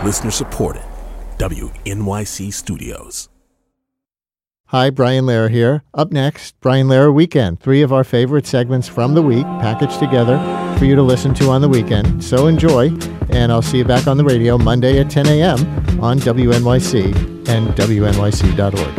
Listener supported. WNYC Studios. Hi, Brian Lehrer here. Up next, Brian Lehrer Weekend. 3 of our favorite segments from the week packaged together for you to listen to on the weekend. So enjoy, and I'll see you back on the radio Monday at 10 a.m. on WNYC and WNYC.org.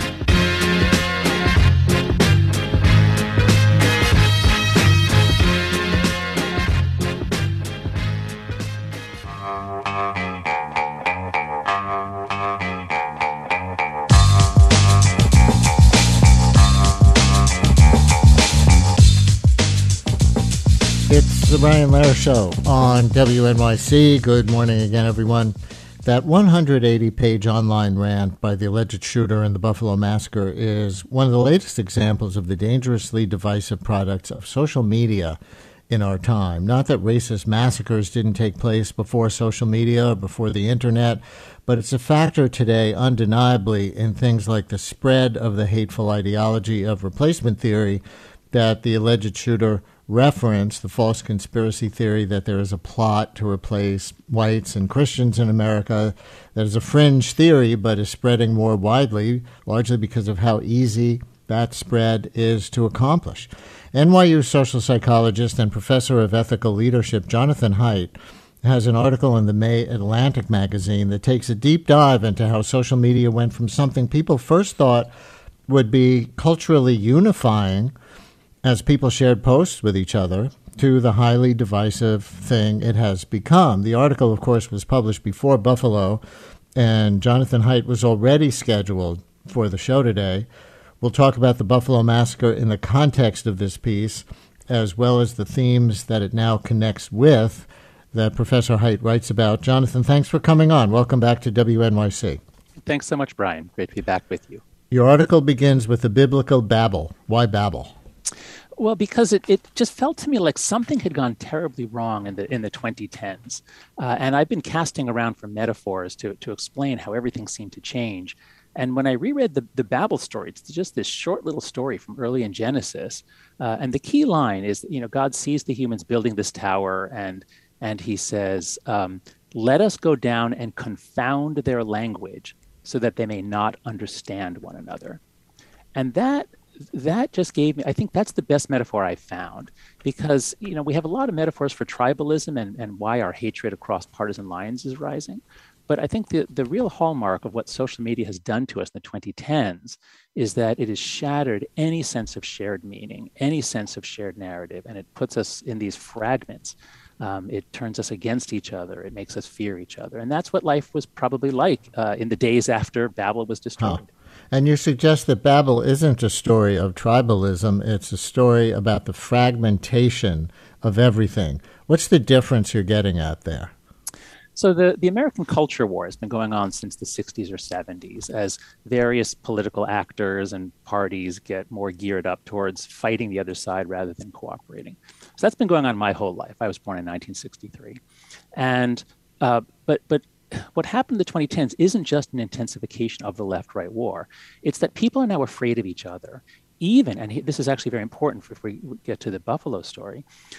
It's the Brian Lehrer Show on WNYC. Good morning again, everyone. That 180-page online rant by the alleged shooter in the Buffalo Massacre is one of the latest examples of the dangerously divisive products of social media in our time. Not that racist massacres didn't take place before social media or before the internet, but it's a factor today undeniably in things like the spread of the hateful ideology of replacement theory that the alleged shooter reference, the false conspiracy theory that there is a plot to replace whites and Christians in America. That is a fringe theory, but is spreading more widely, largely because of how easy that spread is to accomplish. NYU social psychologist and professor of ethical leadership Jonathan Haidt has an article in the May Atlantic magazine that takes a deep dive into how social media went from something people first thought would be culturally unifying as people shared posts with each other, to the highly divisive thing it has become. The article, of course, was published before Buffalo, and Jonathan Haidt was already scheduled for the show today. We'll talk about the Buffalo Massacre in the context of this piece, as well as the themes that it now connects with that Professor Haidt writes about. Jonathan, thanks for coming on. Welcome back to WNYC. Thanks so much, Brian. Great to be back with you. Your article begins with the biblical Babel. Why Babel? Well, because it just felt to me like something had gone terribly wrong in the 2010s. And I've been casting around for metaphors to explain how everything seemed to change. And when I reread the Babel story, it's just this short little story from early in Genesis. And the key line is, God sees the humans building this tower and he says, let us go down and confound their language so that they may not understand one another. And that just gave me, I think that's the best metaphor I found, because, we have a lot of metaphors for tribalism and why our hatred across partisan lines is rising. But I think the real hallmark of what social media has done to us in the 2010s is that it has shattered any sense of shared meaning, any sense of shared narrative, and it puts us in these fragments. It turns us against each other. It makes us fear each other. And that's what life was probably like in the days after Babel was destroyed. Huh. And you suggest that Babel isn't a story of tribalism. It's a story about the fragmentation of everything. What's the difference you're getting at there? So the American culture war has been going on since the 60s or 70s as various political actors and parties get more geared up towards fighting the other side rather than cooperating. So that's been going on my whole life. I was born in 1963. And but what happened in the 2010s isn't just an intensification of the left-right war. It's that people are now afraid of each other. This is actually very important if we get to the Buffalo story,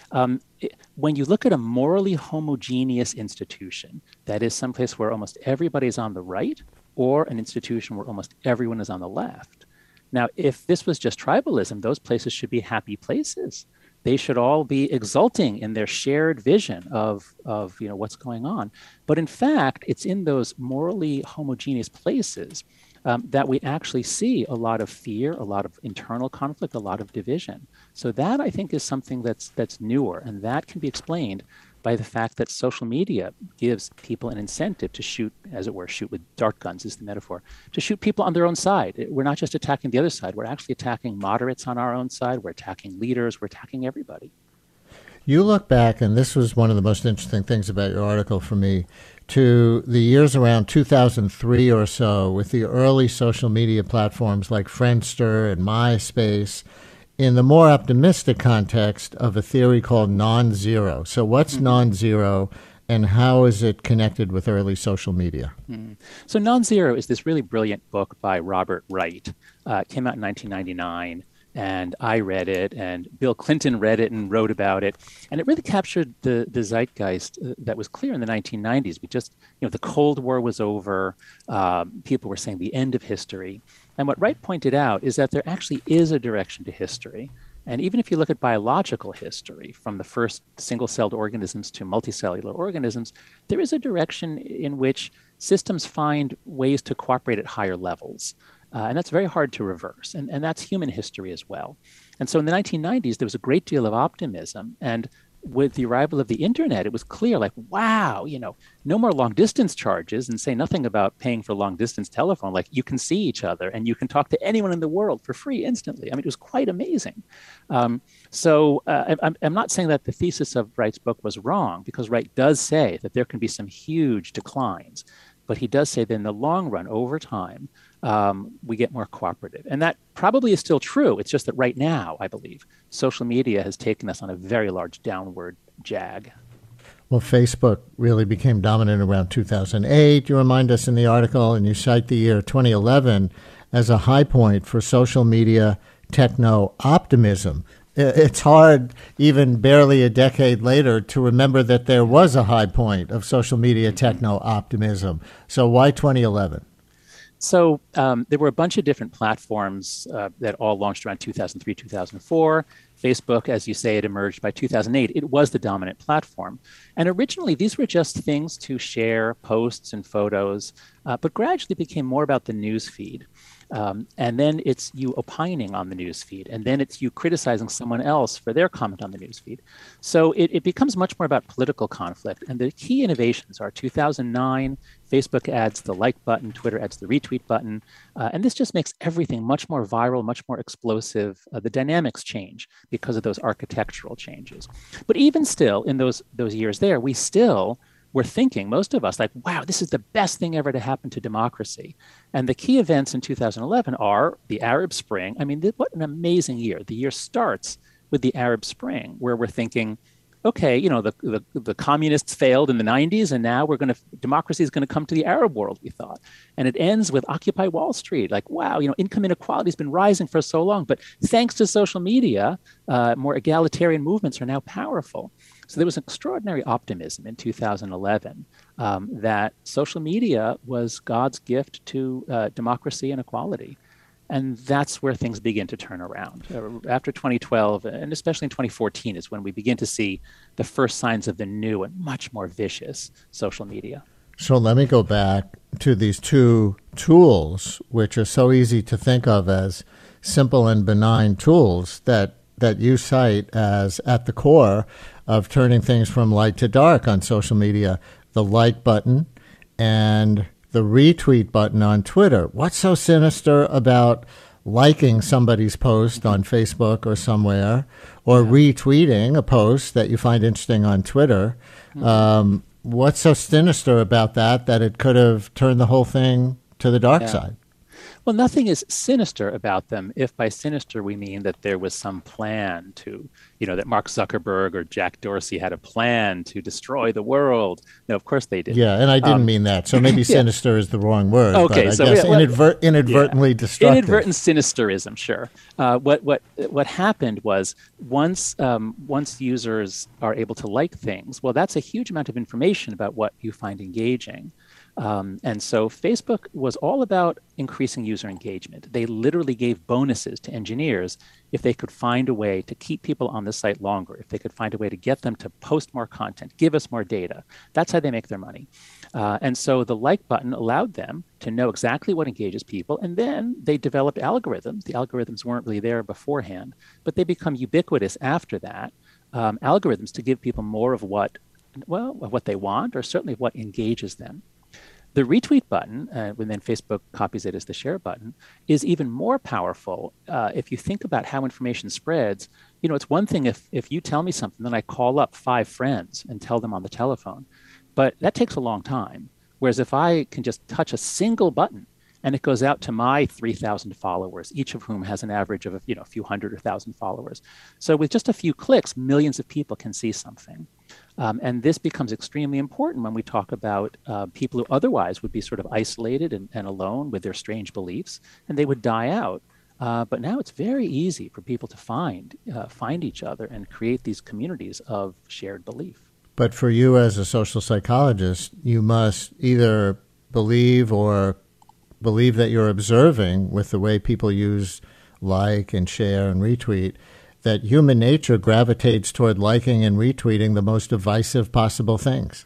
when you look at a morally homogeneous institution, that is someplace where almost everybody is on the right, or an institution where almost everyone is on the left. Now, if this was just tribalism, those places should be happy places. They should all be exulting in their shared vision of what's going on. But in fact, it's in those morally homogeneous places that we actually see a lot of fear, a lot of internal conflict, a lot of division. So that, I think, is something that's newer, and that can be explained by the fact that social media gives people an incentive to shoot, as it were, shoot with dart guns is the metaphor, to shoot people on their own side. We're not just attacking the other side. We're actually attacking moderates on our own side. We're attacking leaders. We're attacking everybody. You look back, and this was one of the most interesting things about your article for me, to the years around 2003 or so with the early social media platforms like Friendster and MySpace in the more optimistic context of a theory called non-zero. So what's non-zero, and how is it connected with early social media? So non-zero is this really brilliant book by Robert Wright. It came out in 1999. and I read it, and Bill Clinton read it and wrote about it. And it really captured the zeitgeist that was clear in the 1990s. We just, the Cold War was over. People were saying the end of history. And what Wright pointed out is that there actually is a direction to history. And even if you look at biological history, from the first single-celled organisms to multicellular organisms, there is a direction in which systems find ways to cooperate at higher levels. And that's very hard to reverse. And that's human history as well. And so in the 1990s, there was a great deal of optimism. And with the arrival of the internet, it was clear, like, wow, no more long distance charges, and say nothing about paying for long distance telephone. Like, you can see each other and you can talk to anyone in the world for free instantly. I mean, it was quite amazing. I'm not saying that the thesis of Wright's book was wrong, because Wright does say that there can be some huge declines. But he does say that in the long run, over time, we get more cooperative. And that probably is still true. It's just that right now, I believe, social media has taken us on a very large downward jag. Well, Facebook really became dominant around 2008. You remind us in the article, and you cite the year 2011 as a high point for social media techno-optimism. It's hard, even barely a decade later, to remember that there was a high point of social media techno-optimism. So why 2011? So there were a bunch of different platforms that all launched around 2003, 2004. Facebook, as you say, it emerged by 2008. It was the dominant platform. And originally, these were just things to share posts and photos, but gradually became more about the news feed. And then it's you opining on the news feed, and then it's you criticizing someone else for their comment on the news feed. So it becomes much more about political conflict. And the key innovations are 2009, Facebook adds the like button, Twitter adds the retweet button. And this just makes everything much more viral, much more explosive. The dynamics change because of those architectural changes. But even still, in those years there, we still were thinking, most of us, like, wow, this is the best thing ever to happen to democracy. And the key events in 2011 are the Arab Spring. I mean, what an amazing year. The year starts with the Arab Spring, where we're thinking, okay, the communists failed in the 90s, and now democracy is going to come to the Arab world, we thought. And it ends with Occupy Wall Street. Like, wow, income inequality has been rising for so long, but thanks to social media, more egalitarian movements are now powerful. So there was extraordinary optimism in 2011 that social media was God's gift to democracy and equality. And that's where things begin to turn around. After 2012, and especially in 2014, is when we begin to see the first signs of the new and much more vicious social media. So let me go back to these two tools, which are so easy to think of as simple and benign tools that you cite as at the core of turning things from light to dark on social media: the like button and the retweet button on Twitter. What's so sinister about liking somebody's post on Facebook or somewhere, or retweeting a post that you find interesting on Twitter? What's so sinister about that it could have turned the whole thing to the dark side? Well, nothing is sinister about them if by sinister we mean that there was some plan to, that Mark Zuckerberg or Jack Dorsey had a plan to destroy the world. No, of course they didn't. Yeah, and I didn't mean that. So maybe sinister is the wrong word. Okay, but I so guess inadvertently destructive. Inadvertent sinisterism, sure. What happened was once users are able to like things, well, that's a huge amount of information about what you find engaging. And so Facebook was all about increasing user engagement. They literally gave bonuses to engineers if they could find a way to keep people on the site longer, if they could find a way to get them to post more content, give us more data. That's how they make their money. And so the like button allowed them to know exactly what engages people. And then they developed algorithms. The algorithms weren't really there beforehand, but they become ubiquitous after that. Algorithms to give people more of what they want, or certainly what engages them. The retweet button, when then Facebook copies it as the share button, is even more powerful. If you think about how information spreads, it's one thing if you tell me something, then I call up 5 friends and tell them on the telephone. But that takes a long time. Whereas if I can just touch a single button and it goes out to my 3,000 followers, each of whom has an average of a few hundred or 1,000 followers. So with just a few clicks, millions of people can see something. And this becomes extremely important when we talk about people who otherwise would be sort of isolated and alone with their strange beliefs, and they would die out. But now it's very easy for people to find each other and create these communities of shared belief. But for you as a social psychologist, you must either believe that you're observing with the way people use like and share and retweet, that human nature gravitates toward liking and retweeting the most divisive possible things.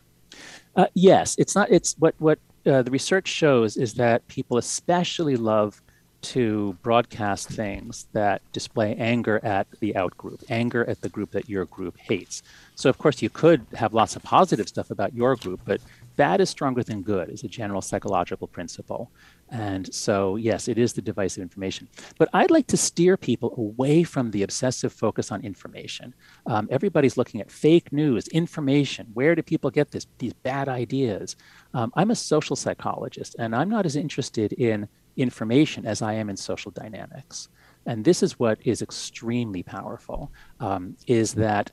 Yes, it's not. It's what the research shows is that people especially love to broadcast things that display anger at the outgroup, anger at the group that your group hates. So, of course, you could have lots of positive stuff about your group, but bad is stronger than good is a general psychological principle. And so, yes, it is the divisive information. But I'd like to steer people away from the obsessive focus on information. Everybody's looking at fake news, information. Where do people get these bad ideas? I'm a social psychologist, and I'm not as interested in information as I am in social dynamics. And this is what is extremely powerful, is that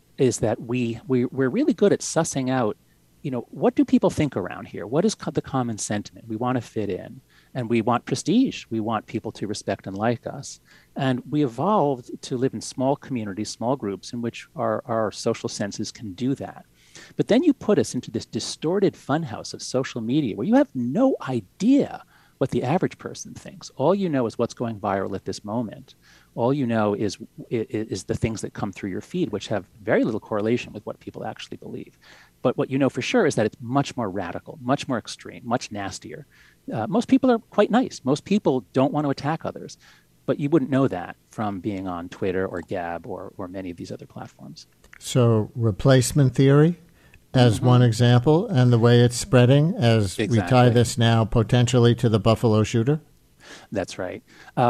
we're really good at sussing out, what do people think around here? What is the common sentiment? We want to fit in, and we want prestige. We want people to respect and like us. And we evolved to live in small communities, small groups in which our social senses can do that. But then you put us into this distorted funhouse of social media where you have no idea what the average person thinks. All you know is what's going viral at this moment. All you know is the things that come through your feed, which have very little correlation with what people actually believe. But what you know for sure is that it's much more radical, much more extreme, much nastier. Most people are quite nice. Most people don't want to attack others. But you wouldn't know that from being on Twitter or Gab or many of these other platforms. So replacement theory as one example, and the way it's spreading as we tie this now potentially to the Buffalo shooter? That's right.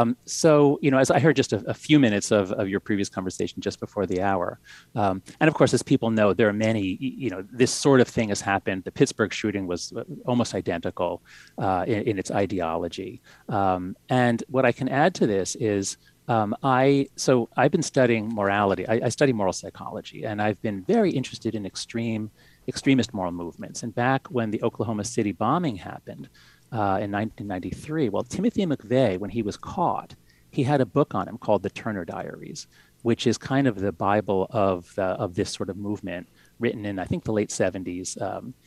So, as I heard just a few minutes of your previous conversation just before the hour, and of course, as people know, there are many, this sort of thing has happened. The Pittsburgh shooting was almost identical in its ideology. And what I can add to this is I've been studying morality. I study moral psychology, and I've been very interested in extremist moral movements. And back when the Oklahoma City bombing happened in 1993, well, Timothy McVeigh, when he was caught, he had a book on him called The Turner Diaries, which is kind of the Bible of this sort of movement, written in, I think, the late 70s.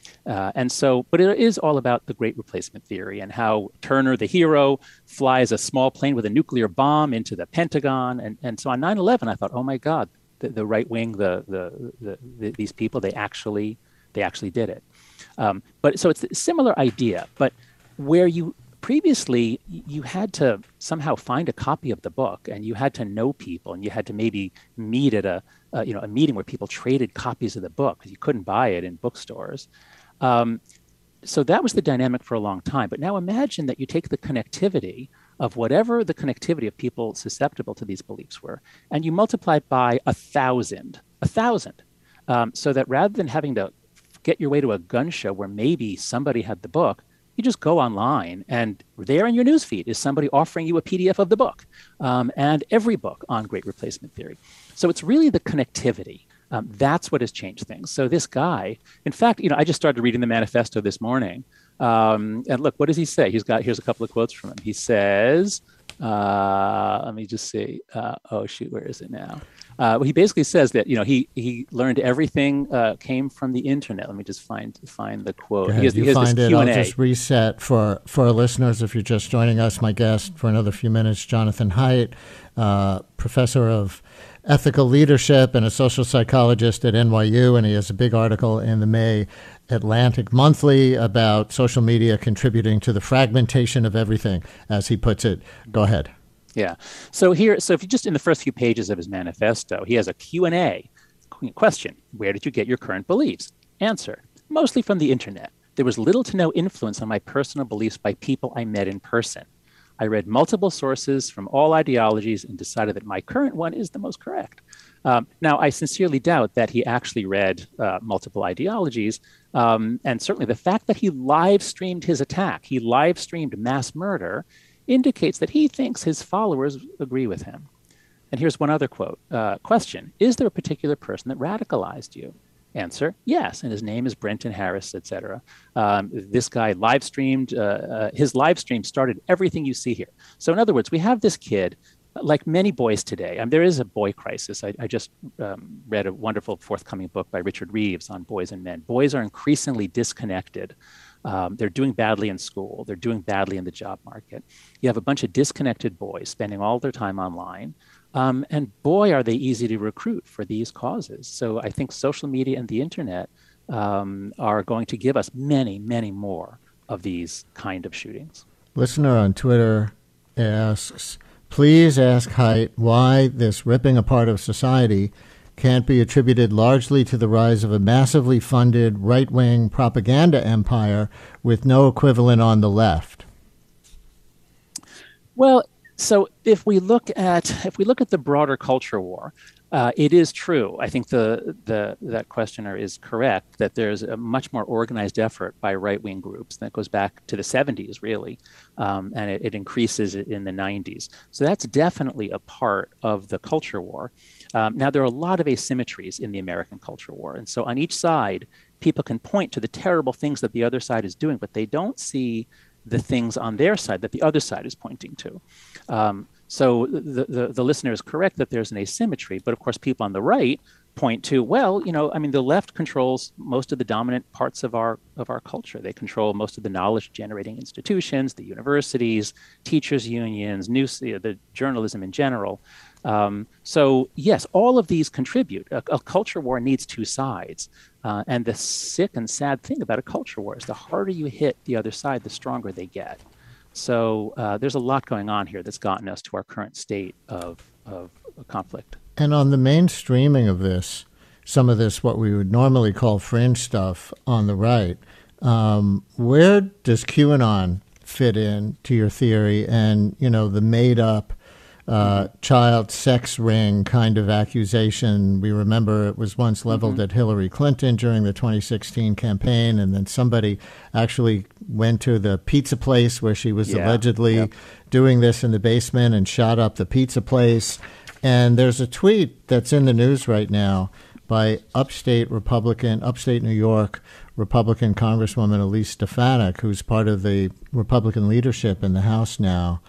But it is all about the Great Replacement Theory and how Turner, the hero, flies a small plane with a nuclear bomb into the Pentagon. And so on 9/11, I thought, oh my God, the right wing, these people, they actually did it. But so it's a similar idea, but where you previously you had to somehow find a copy of the book, and you had to know people, and you had to maybe meet at a meeting where people traded copies of the book because you couldn't buy it in bookstores. So that was the dynamic for a long time. But now imagine that you take the connectivity of whatever the connectivity of people susceptible to these beliefs were, and you multiply it by 1,000, so that rather than having to get your way to a gun show where maybe somebody had the book, you just go online, and there in your newsfeed is somebody offering you a PDF of the book, and every book on Great Replacement Theory. So it's really the connectivity. That's what has changed things. So this guy, in fact, I just started reading the manifesto this morning, and look, what does he say? Here's a couple of quotes from him. He says, let me just see. Where is it now? He basically says that he learned everything came from the internet. Let me just find the quote. He has find it. Q&A. I'll just reset for our listeners. If you're just joining us, my guest for another few minutes, Jonathan Haidt, professor of ethical leadership and a social psychologist at NYU, and he has a big article in the May Atlantic Monthly about social media contributing to the fragmentation of everything, as he puts it. Go ahead. Yeah. So if you just in the first few pages of his manifesto, he has a Q&A question. Where did you get your current beliefs? Answer. Mostly from the internet. There was little to no influence on my personal beliefs by people I met in person. I read multiple sources from all ideologies and decided that my current one is the most correct. Now, I sincerely doubt that he actually read multiple ideologies. And certainly the fact that he live streamed his attack, he live streamed mass murder, indicates that he thinks his followers agree with him. And here's one other quote. Question, is there a particular person that radicalized you? Answer, yes. And his name is Brenton Harris, etc. This guy live streamed, his live stream started everything you see here. So in other words, we have this kid, like many boys today. There is a boy crisis. I just read a wonderful forthcoming book by Richard Reeves on boys and men. Boys are increasingly disconnected. They're doing badly in school. They're doing badly in the job market. You have a bunch of disconnected boys spending all their time online. And boy, are they easy to recruit for these causes. So I think social media and the internet are going to give us many, many more of these kind of shootings. Listener on Twitter asks, please ask Haidt why this ripping apart of society can't be attributed largely to the rise of a massively funded right-wing propaganda empire with no equivalent on the left. Well, so if we look at the broader culture war, it is true. I think that questioner is correct that there's a much more organized effort by right-wing groups that goes back to the 70s, really, and it increases in the 90s. So that's definitely a part of the culture war. Now, there are a lot of asymmetries in the American culture war, and so on each side, people can point to the terrible things that the other side is doing, but they don't see the things on their side that the other side is pointing to. So the listener is correct that there's an asymmetry, but of course people on the right point to, well, the left controls most of the dominant parts of our culture. They control most of the knowledge generating institutions, the universities, teachers unions, the journalism in general. So yes, all of these contribute. A culture war needs two sides. And the sick and sad thing about a culture war is the harder you hit the other side, the stronger they get. So there's a lot going on here that's gotten us to our current state of conflict. And on the mainstreaming of this, some of this, what we would normally call fringe stuff on the right, where does QAnon fit in to your theory and, the made-up child sex ring kind of accusation? We remember it was once leveled at Hillary Clinton during the 2016 campaign, and then somebody actually went to the pizza place where she was allegedly doing this in the basement and shot up the pizza place. And there's a tweet that's in the news right now by upstate New York Republican Congresswoman Elise Stefanik, who's part of the Republican leadership in the House now,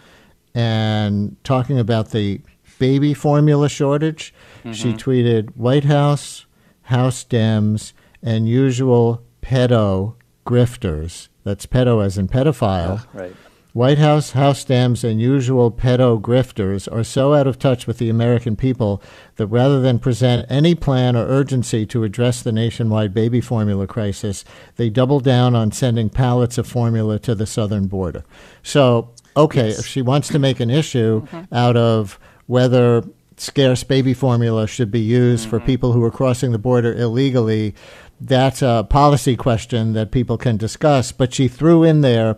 and talking about the baby formula shortage. She tweeted, White House, House Dems, and usual pedo grifters. That's pedo as in pedophile. Right. White House, House Dems, and usual pedo grifters are so out of touch with the American people that rather than present any plan or urgency to address the nationwide baby formula crisis, they double down on sending pallets of formula to the southern border. So, okay, if she wants to make an issue out of whether scarce baby formula should be used for people who are crossing the border illegally, that's a policy question that people can discuss. But she threw in there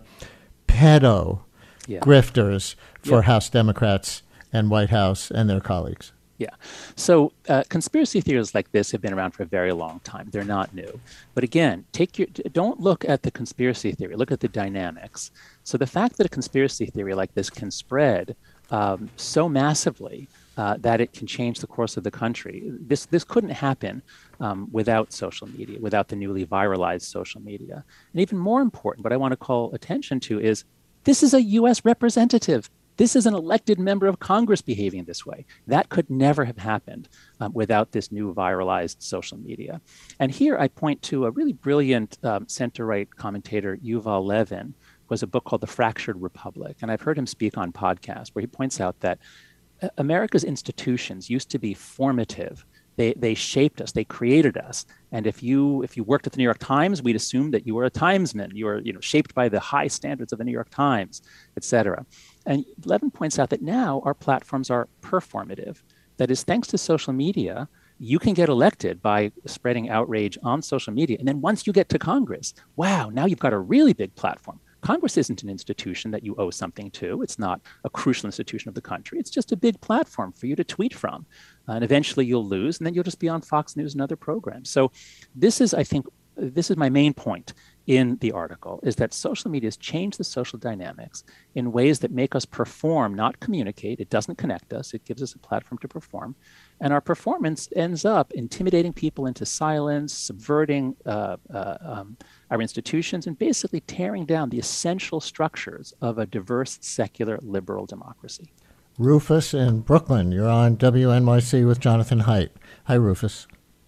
pedo grifters for House Democrats and White House and their colleagues. Yeah. So conspiracy theories like this have been around for a very long time. They're not new. But again, don't look at the conspiracy theory. Look at the dynamics. So the fact that a conspiracy theory like this can spread so massively that it can change the course of the country, this couldn't happen without social media, without the newly viralized social media. And even more important, what I want to call attention to is this is a U.S. representative. This is an elected member of Congress behaving this way. That could never have happened without this new viralized social media. And here I point to a really brilliant center-right commentator, Yuval Levin, who has a book called The Fractured Republic. And I've heard him speak on podcasts where he points out that America's institutions used to be formative. They shaped us. They created us. And if you worked at the New York Times, we'd assume that you were a Timesman. You were shaped by the high standards of the New York Times, et cetera. And Levin points out that now our platforms are performative. That is, thanks to social media, you can get elected by spreading outrage on social media. And then once you get to Congress, wow, now you've got a really big platform. Congress isn't an institution that you owe something to. It's not a crucial institution of the country. It's just a big platform for you to tweet from. And eventually you'll lose, and then you'll just be on Fox News and other programs. So this is my main point, in the article is that social media has changed the social dynamics in ways that make us perform, not communicate. It doesn't connect us. It gives us a platform to perform. And our performance ends up intimidating people into silence, subverting our institutions, and basically tearing down the essential structures of a diverse, secular, liberal democracy. Rufus in Brooklyn, you're on WNYC with Jonathan Haidt. Hi, Rufus.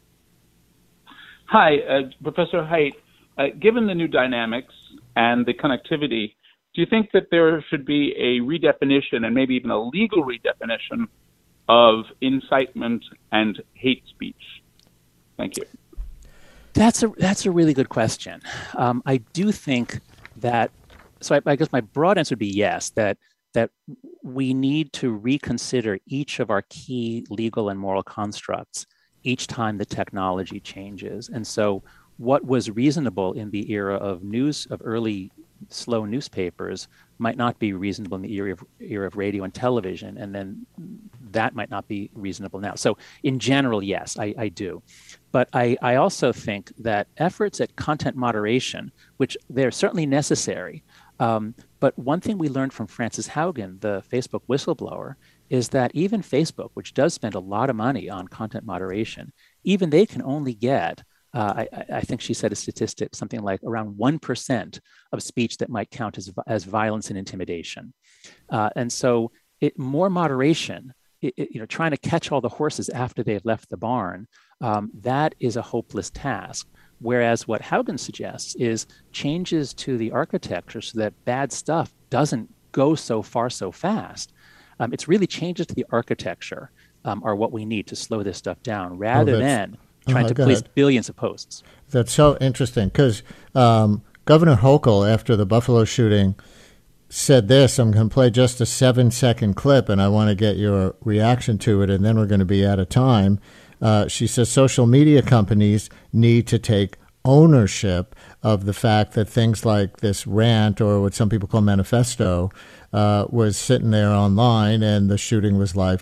Hi, Professor Haidt. Given the new dynamics and the connectivity, do you think that there should be a redefinition and maybe even a legal redefinition of incitement and hate speech? Thank you. That's a really good question. I do think that, so I guess my broad answer would be yes, that we need to reconsider each of our key legal and moral constructs each time the technology changes. And so what was reasonable in the era of early slow newspapers might not be reasonable in the era of radio and television, and then that might not be reasonable now. So in general, yes, I do. But I also think that efforts at content moderation, which they're certainly necessary, but one thing we learned from Frances Haugen, the Facebook whistleblower, is that even Facebook, which does spend a lot of money on content moderation, even they can only get I think she said a statistic, something like around 1% of speech that might count as violence and intimidation. And so more moderation, trying to catch all the horses after they've left the barn, that is a hopeless task. Whereas what Haugen suggests is changes to the architecture so that bad stuff doesn't go so far so fast. It's really changes to the architecture are what we need to slow this stuff down rather than trying to police billions of posts. That's so interesting because Governor Hochul, after the Buffalo shooting, said this. I'm going to play just a 7-second clip, and I want to get your reaction to it, and then we're going to be out of time. She says social media companies need to take ownership of the fact that things like this rant, or what some people call manifesto, was sitting there online, and the shooting was live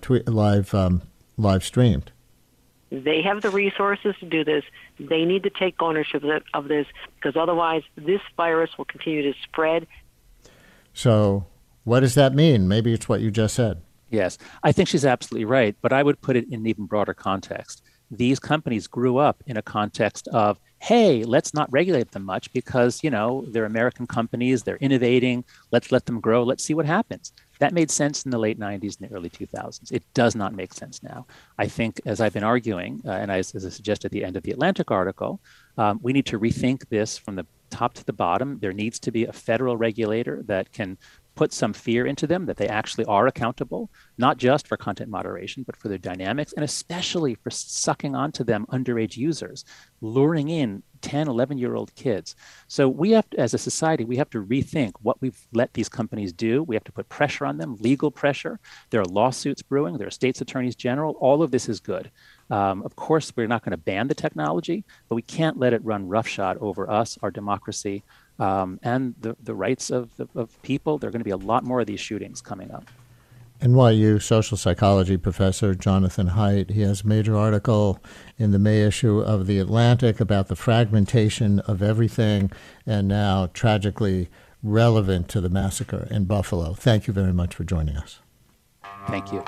streamed. They have the resources to do this. They need to take ownership of this, because otherwise this virus will continue to spread. So what does that mean? Maybe it's what you just said. Yes, I think she's absolutely right, but I would put it in an even broader context. These companies grew up in a context of, hey, let's not regulate them much because, they're American companies, they're innovating, let's let them grow, let's see what happens. That made sense in the late 90s and the early 2000s. It does not make sense now. I think, as I've been arguing, and as I suggested at the end of the Atlantic article, we need to rethink this from the top to the bottom. There needs to be a federal regulator that can put some fear into them, that they actually are accountable, not just for content moderation, but for their dynamics, and especially for sucking onto them underage users, luring in 10, 11-year-old kids. So we have to, as a society, we have to rethink what we've let these companies do. We have to put pressure on them, legal pressure. There are lawsuits brewing. There are states attorneys general. All of this is good. Of course, we're not going to ban the technology, but we can't let it run roughshod over us, our democracy, and the rights of people. There are going to be a lot more of these shootings coming up. NYU social psychology professor Jonathan Haidt. He has a major article in the May issue of The Atlantic about the fragmentation of everything, and now tragically relevant to the massacre in Buffalo. Thank you very much for joining us. Thank you.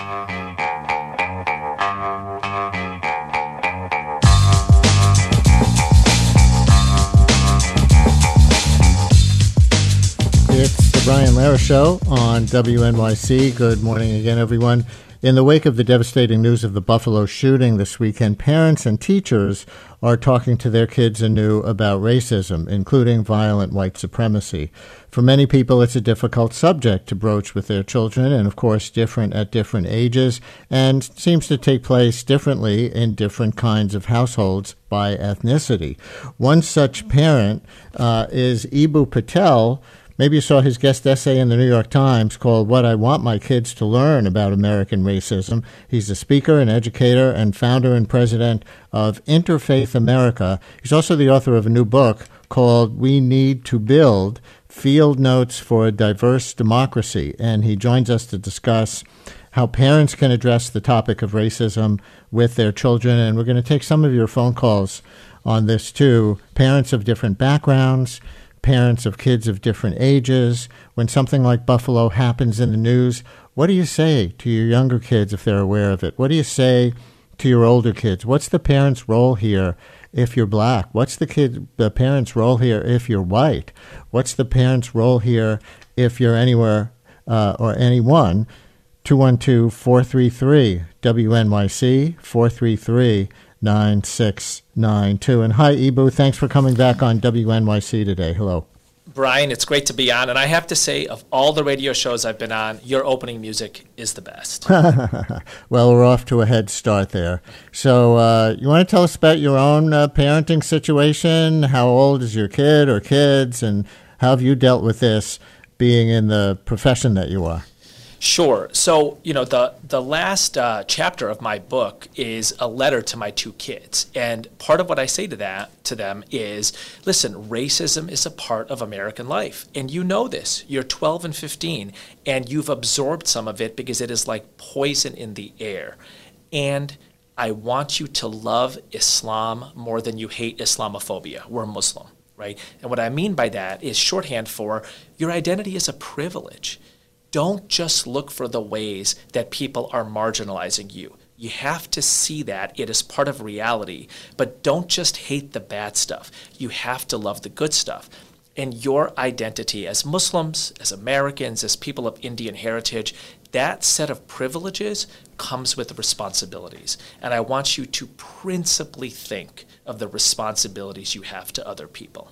It's the Brian Lehrer Show on WNYC. Good morning again, everyone. In the wake of the devastating news of the Buffalo shooting this weekend, parents and teachers are talking to their kids anew about racism, including violent white supremacy. For many people, it's a difficult subject to broach with their children, and of course different at different ages, and seems to take place differently in different kinds of households by ethnicity. One such parent is Eboo Patel. Maybe you saw his guest essay in the New York Times called What I Want My Kids to Learn About American Racism. He's a speaker, an educator, and founder and president of Interfaith America. He's also the author of a new book called We Need to Build, Field Notes for a Diverse Democracy. And he joins us to discuss how parents can address the topic of racism with their children. And we're going to take some of your phone calls on this too. Parents of different backgrounds, parents of kids of different ages. When something like Buffalo happens in the news, what do you say to your younger kids if they're aware of it? What do you say to your older kids? What's the parent's role here if you're black? What's the parent's role here if you're white? What's the parent's role here if you're anywhere or anyone? 212-433-WNYC, 433-9692. And hi, Ibu. Thanks for coming back on WNYC today. Hello. Brian, it's great to be on. And I have to say, of all the radio shows I've been on, your opening music is the best. Well, we're off to a head start there. So you want to tell us about your own parenting situation? How old is your kid or kids? And how have you dealt with this being in the profession that you are? Sure. So, the last chapter of my book is a letter to my two kids. And part of what I say to them is, listen, racism is a part of American life. And you know this. You're 12 and 15, and you've absorbed some of it because it is like poison in the air. And I want you to love Islam more than you hate Islamophobia. We're Muslim, right? And what I mean by that is shorthand for your identity is a privilege. Don't just look for the ways that people are marginalizing you. You have to see that it is part of reality, but don't just hate the bad stuff. You have to love the good stuff. And your identity as Muslims, as Americans, as people of Indian heritage, that set of privileges comes with responsibilities. And I want you to principally think of the responsibilities you have to other people.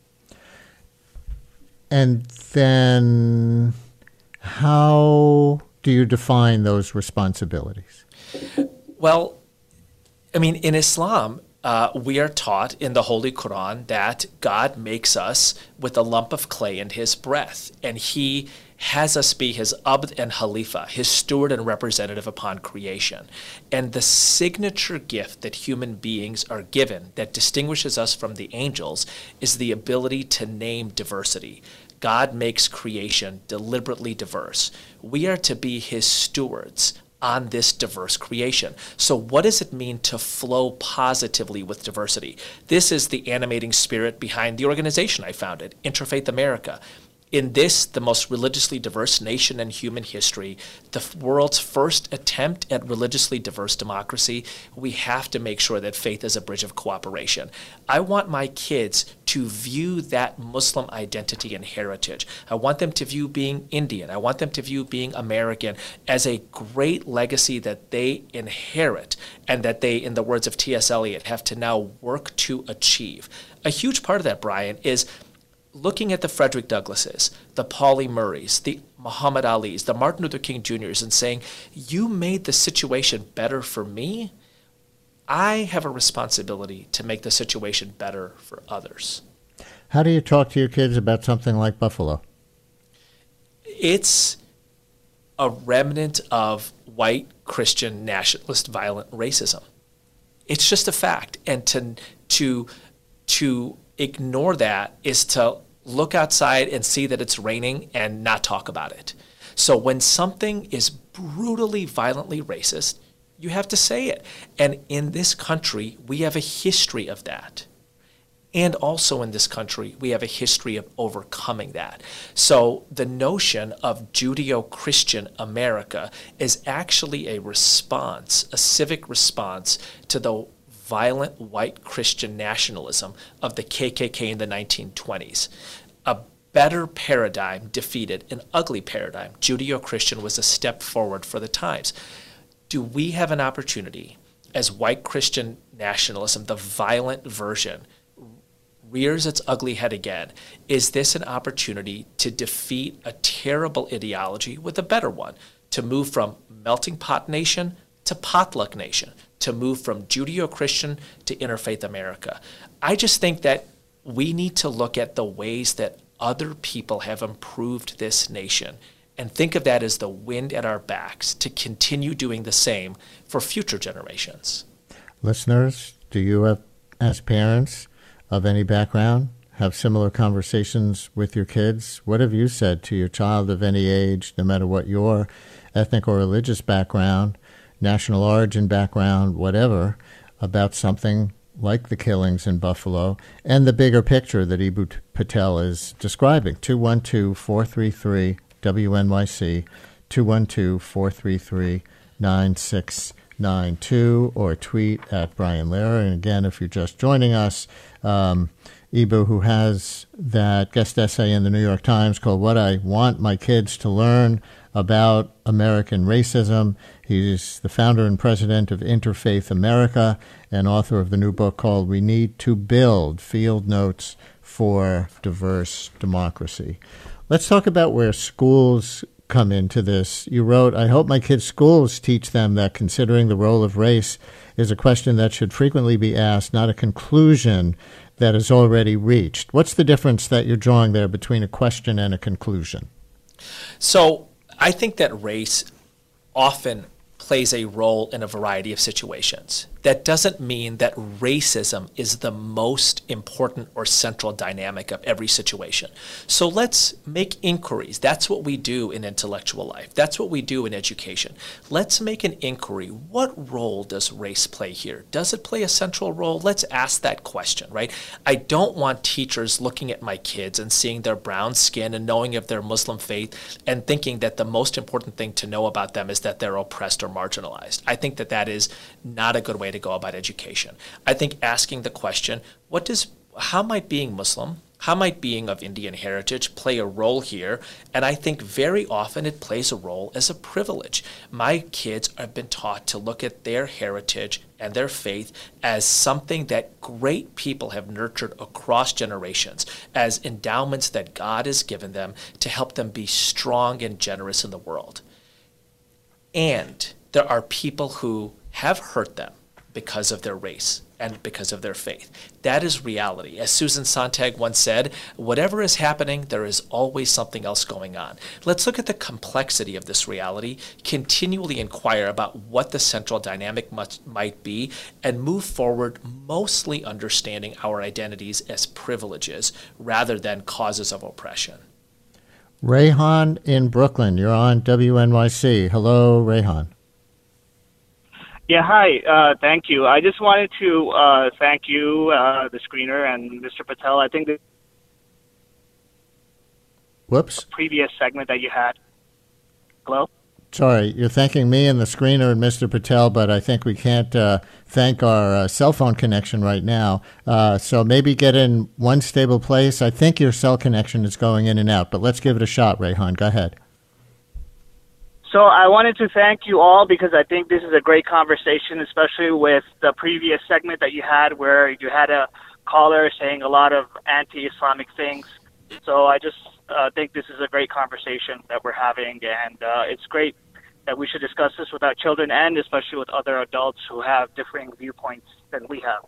And then how do you define those responsibilities? Well, I mean, in Islam, we are taught in the Holy Quran that God makes us with a lump of clay in his breath, and he has us be his abd and khalifa, his steward and representative upon creation. And the signature gift that human beings are given that distinguishes us from the angels is the ability to name diversity. God makes creation deliberately diverse. We are to be his stewards on this diverse creation. So what does it mean to flow positively with diversity? This is the animating spirit behind the organization I founded, Interfaith America. In this, the most religiously diverse nation in human history, the world's first attempt at religiously diverse democracy, we have to make sure that faith is a bridge of cooperation. I want my kids to view that Muslim identity and heritage. I want them to view being Indian. I want them to view being American as a great legacy that they inherit and that they, in the words of T.S. Eliot, have to now work to achieve. A huge part of that, Brian, is looking at the Frederick Douglasses, the Pauli Murrays, the Muhammad Alis, the Martin Luther King Jr.'s, and saying, you made the situation better for me. I have a responsibility to make the situation better for others. How do you talk to your kids about something like Buffalo? It's a remnant of white Christian nationalist violent racism. It's just a fact. And to ignore that is to look outside and see that it's raining and not talk about it. So when something is brutally, violently racist, you have to say it. And in this country, we have a history of that. And also in this country, we have a history of overcoming that. So the notion of Judeo-Christian America is actually a response, a civic response to the violent white Christian nationalism of the KKK in the 1920s. A better paradigm defeated an ugly paradigm. Judeo-Christian was a step forward for the times. Do we have an opportunity as white Christian nationalism, the violent version, rears its ugly head again? Is this an opportunity to defeat a terrible ideology with a better one, to move from melting pot nation to potluck nation, to move from Judeo-Christian to Interfaith America? I just think that we need to look at the ways that other people have improved this nation and think of that as the wind at our backs to continue doing the same for future generations. Listeners, do you have, as parents of any background, have similar conversations with your kids? What have you said to your child of any age, no matter what your ethnic or religious background, national origin background, whatever, about something like the killings in Buffalo, and the bigger picture that Eboo Patel is describing. 212-433-WNYC, 212-433-9692, or tweet at Brian Lehrer. And again, if you're just joining us, Eboo, who has that guest essay in the New York Times called What I Want My Kids to Learn About American Racism. He's the founder and president of Interfaith America and author of the new book called We Need to Build, Field Notes for Diverse Democracy. Let's talk about where schools come into this. You wrote, I hope my kids' schools teach them that considering the role of race is a question that should frequently be asked, not a conclusion that is already reached. What's the difference that you're drawing there between a question and a conclusion? So I think that race often plays a role in a variety of situations. That doesn't mean that racism is the most important or central dynamic of every situation. So let's make inquiries. That's what we do in intellectual life. That's what we do in education. Let's make an inquiry. What role does race play here? Does it play a central role? Let's ask that question, right? I don't want teachers looking at my kids and seeing their brown skin and knowing of their Muslim faith and thinking that the most important thing to know about them is that they're oppressed or marginalized. I think that that is not a good way to go about education. I think asking the question, how might being Muslim, how might being of Indian heritage play a role here? And I think very often it plays a role as a privilege. My kids have been taught to look at their heritage and their faith as something that great people have nurtured across generations, as endowments that God has given them to help them be strong and generous in the world. And there are people who have hurt them because of their race and because of their faith. That is reality. As Susan Sontag once said, whatever is happening, there is always something else going on. Let's look at the complexity of this reality, continually inquire about what the central dynamic might be, and move forward mostly understanding our identities as privileges rather than causes of oppression. Rayhan in Brooklyn, you're on WNYC. Hello, Rayhan. Yeah, hi. Thank you. I just wanted to thank you, the screener, and Mr. Patel. I think the previous segment that you had. Hello? Sorry, you're thanking me and the screener and Mr. Patel, but I think we can't thank our cell phone connection right now. So maybe get in one stable place. I think your cell connection is going in and out, but let's give it a shot, Rayhan. Go ahead. So I wanted to thank you all because I think this is a great conversation, especially with the previous segment that you had where you had a caller saying a lot of anti-Islamic things. So I just think this is a great conversation that we're having, and it's great that we should discuss this with our children and especially with other adults who have differing viewpoints than we have.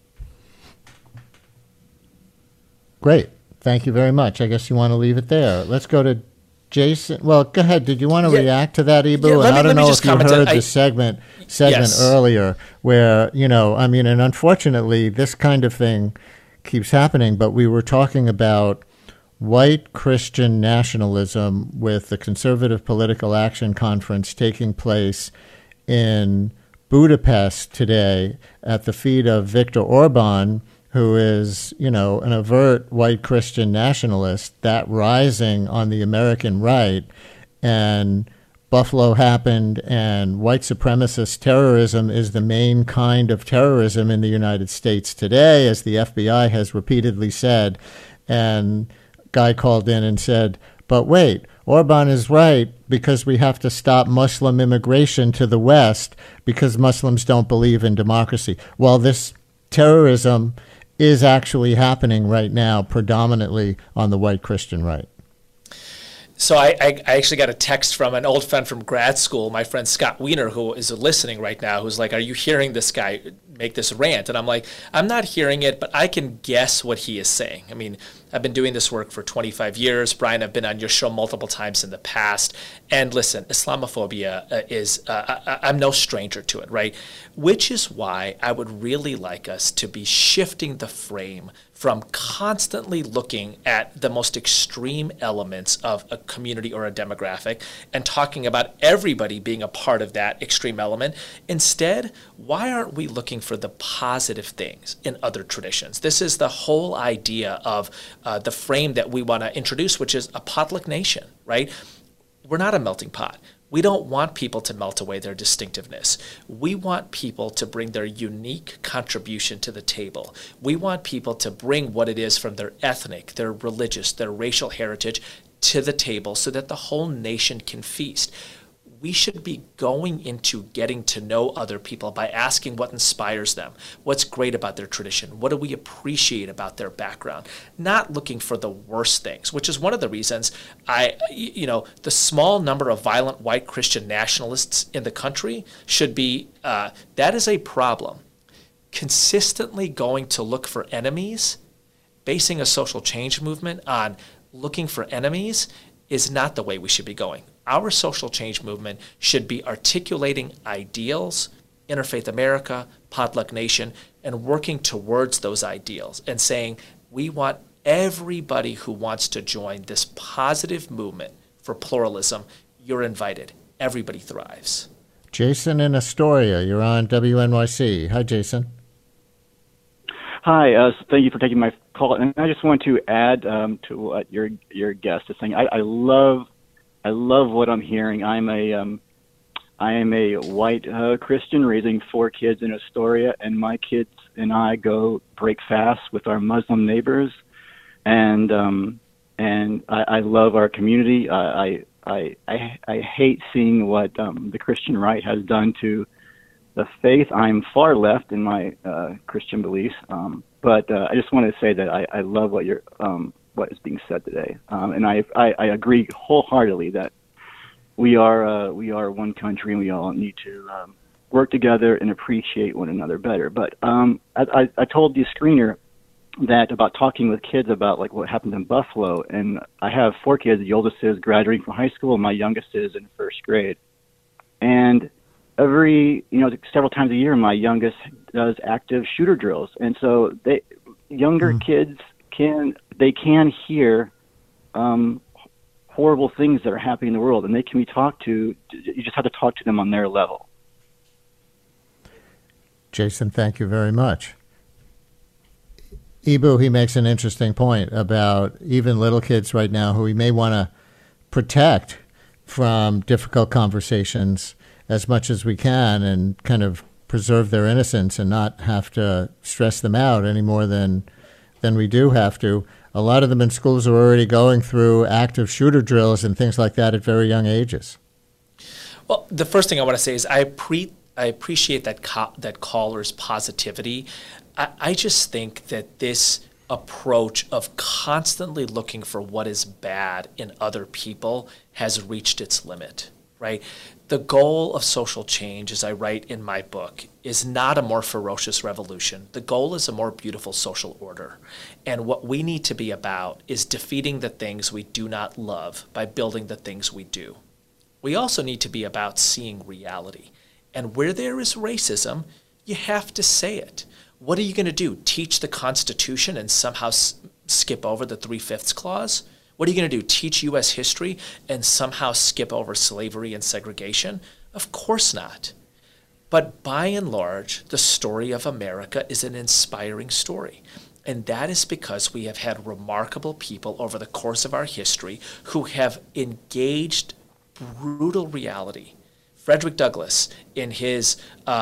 Great. Thank you very much. I guess you want to leave it there. Let's go to Jason. Well, go ahead. Did you want to react to that, Eboo? Yeah, and I don't know if you heard the segment yes. earlier where, and unfortunately, this kind of thing keeps happening, but we were talking about white Christian nationalism with the Conservative Political Action Conference taking place in Budapest today at the feet of Viktor Orban, who is, an overt white Christian nationalist, that rising on the American right, and Buffalo happened, and white supremacist terrorism is the main kind of terrorism in the United States today, as the FBI has repeatedly said. And guy called in and said, but wait, Orban is right because we have to stop Muslim immigration to the West because Muslims don't believe in democracy. Well, this terrorism is actually happening right now predominantly on the white Christian right. So I actually got a text from an old friend from grad school, my friend Scott Wiener, who is listening right now, who's like, are you hearing this guy make this rant? And I'm like, I'm not hearing it, but I can guess what he is saying. I mean, I've been doing this work for 25 years. Brian, I've been on your show multiple times in the past. And listen, Islamophobia is, I'm no stranger to it, right? Which is why I would really like us to be shifting the frame from constantly looking at the most extreme elements of a community or a demographic and talking about everybody being a part of that extreme element. Instead, why aren't we looking for the positive things in other traditions? This is the whole idea of the frame that we want to introduce, which is a potluck nation, right? We're not a melting pot. We don't want people to melt away their distinctiveness. We want people to bring their unique contribution to the table. We want people to bring what it is from their ethnic, their religious, their racial heritage to the table so that the whole nation can feast. We should be going into getting to know other people by asking what inspires them, what's great about their tradition, what do we appreciate about their background, not looking for the worst things, which is one of the reasons the small number of violent white Christian nationalists in the country should be, that is a problem. Consistently going to look for enemies, basing a social change movement on looking for enemies is not the way we should be going. Our social change movement should be articulating ideals, Interfaith America, Potluck Nation, and working towards those ideals and saying we want everybody who wants to join this positive movement for pluralism, you're invited. Everybody thrives. Jason in Astoria, you're on WNYC. Hi, Jason. Hi, thank you for taking my call. And I just want to add to what your guest is saying. I love what I'm hearing. I am a white Christian raising 4 kids in Astoria, and my kids and I go break fast with our Muslim neighbors, and I love our community. I hate seeing what the Christian right has done to the faith. I'm far left in my Christian beliefs, but I just wanted to say that I love what is being said today, and I agree wholeheartedly that we are one country and we all need to work together and appreciate one another better. But I told the screener that about talking with kids about like what happened in Buffalo, and I have 4 kids. The oldest is graduating from high school, and my youngest is in 1st grade, and several times a year, my youngest does active shooter drills, and so younger kids can hear horrible things that are happening in the world, and they can be talked to. You just have to talk to them on their level. Jason, thank you very much. Ibu, he makes an interesting point about even little kids right now who we may want to protect from difficult conversations as much as we can and kind of preserve their innocence and not have to stress them out any more than we do have to. A lot of them in schools are already going through active shooter drills and things like that at very young ages. Well, the first thing I want to say is I appreciate that caller's positivity. I just think that this approach of constantly looking for what is bad in other people has reached its limit, right? The goal of social change, as I write in my book, is not a more ferocious revolution. The goal is a more beautiful social order. And what we need to be about is defeating the things we do not love by building the things we do. We also need to be about seeing reality. And where there is racism, you have to say it. What are you going to do? Teach the Constitution and somehow skip over the 3/5 clause? What are you going to do? Teach U.S. history and somehow skip over slavery and segregation? Of course not. But by and large, the story of America is an inspiring story. And that is because we have had remarkable people over the course of our history who have engaged brutal reality. Frederick Douglass, in his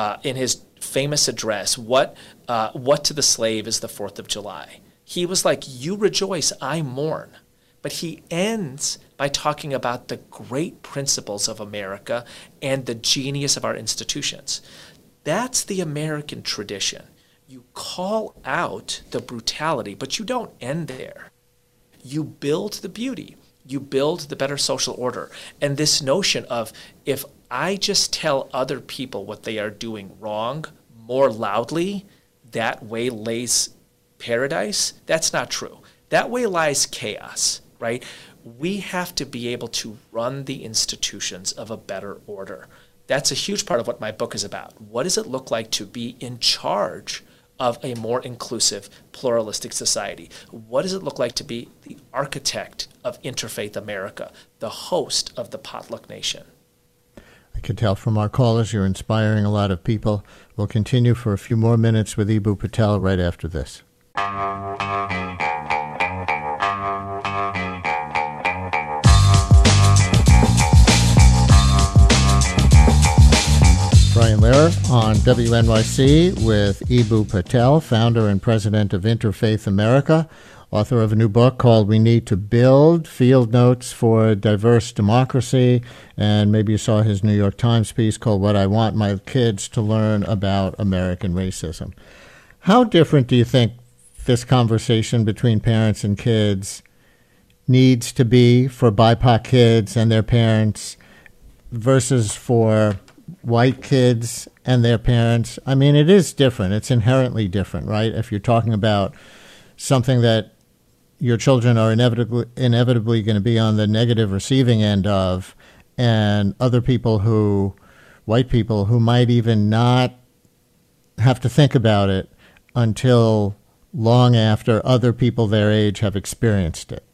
famous address, what to the slave is the 4th of July? He was like, you rejoice, I mourn. But he ends by talking about the great principles of America and the genius of our institutions. That's the American tradition. You call out the brutality, but you don't end there. You build the beauty. You build the better social order. And this notion of if I just tell other people what they are doing wrong more loudly, that way lays paradise, that's not true. That way lies chaos. Right? We have to be able to run the institutions of a better order. That's a huge part of what my book is about. What does it look like to be in charge of a more inclusive, pluralistic society? What does it look like to be the architect of Interfaith America, the host of the Potluck Nation? I can tell from our callers you're inspiring a lot of people. We'll continue for a few more minutes with Eboo Patel right after this. Brian Lehrer on WNYC with Eboo Patel, founder and president of Interfaith America, author of a new book called We Need to Build, Field Notes for a Diverse Democracy, and maybe you saw his New York Times piece called What I Want My Kids to Learn About American Racism. How different do you think this conversation between parents and kids needs to be for BIPOC kids and their parents versus for white kids and their parents? I mean, it is different. It's inherently different, right? If you're talking about something that your children are inevitably going to be on the negative receiving end of, and other people white people who might even not have to think about it until long after other people their age have experienced it.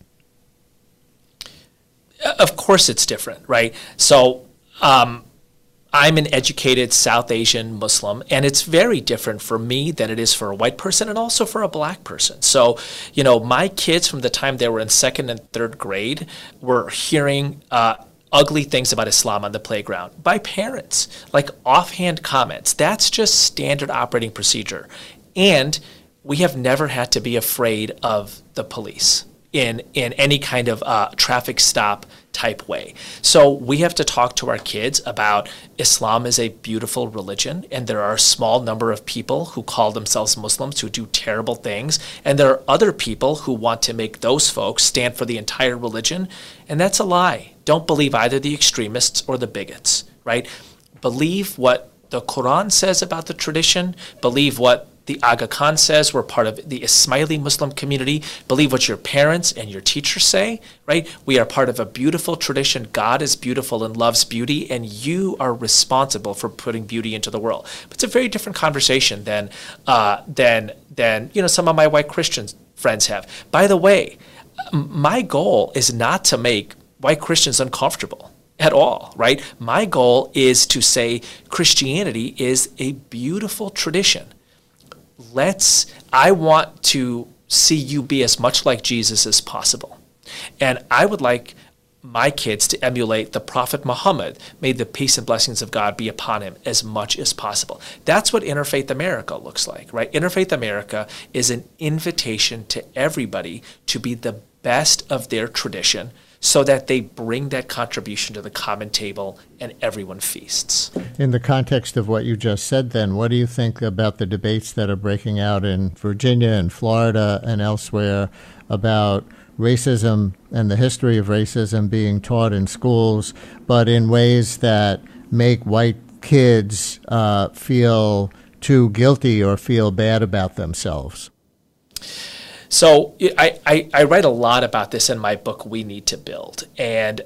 Of course it's different, right? So I'm an educated South Asian Muslim, and it's very different for me than it is for a white person and also for a black person. So, my kids from the time they were in second and third grade were hearing ugly things about Islam on the playground by parents, like offhand comments. That's just standard operating procedure. And we have never had to be afraid of the police in any kind of traffic stop type way. So we have to talk to our kids about Islam is a beautiful religion, and there are a small number of people who call themselves Muslims who do terrible things, and there are other people who want to make those folks stand for the entire religion, and that's a lie. Don't believe either the extremists or the bigots, right? Believe what the Quran says about the tradition, believe what the Aga Khan says. We're part of the Ismaili Muslim community. Believe what your parents and your teachers say, right? We are part of a beautiful tradition. God is beautiful and loves beauty, and you are responsible for putting beauty into the world. But it's a very different conversation than some of my white Christian friends have. By the way, my goal is not to make white Christians uncomfortable at all, right? My goal is to say Christianity is a beautiful tradition. I want to see you be as much like Jesus as possible. And I would like my kids to emulate the Prophet Muhammad, may the peace and blessings of God be upon him, as much as possible. That's what Interfaith America looks like, right? Interfaith America is an invitation to everybody to be the best of their tradition so that they bring that contribution to the common table and everyone feasts. In the context of what you just said, then, what do you think about the debates that are breaking out in Virginia and Florida and elsewhere about racism and the history of racism being taught in schools, but in ways that make white kids feel too guilty or feel bad about themselves? So I write a lot about this in my book, We Need to Build. And,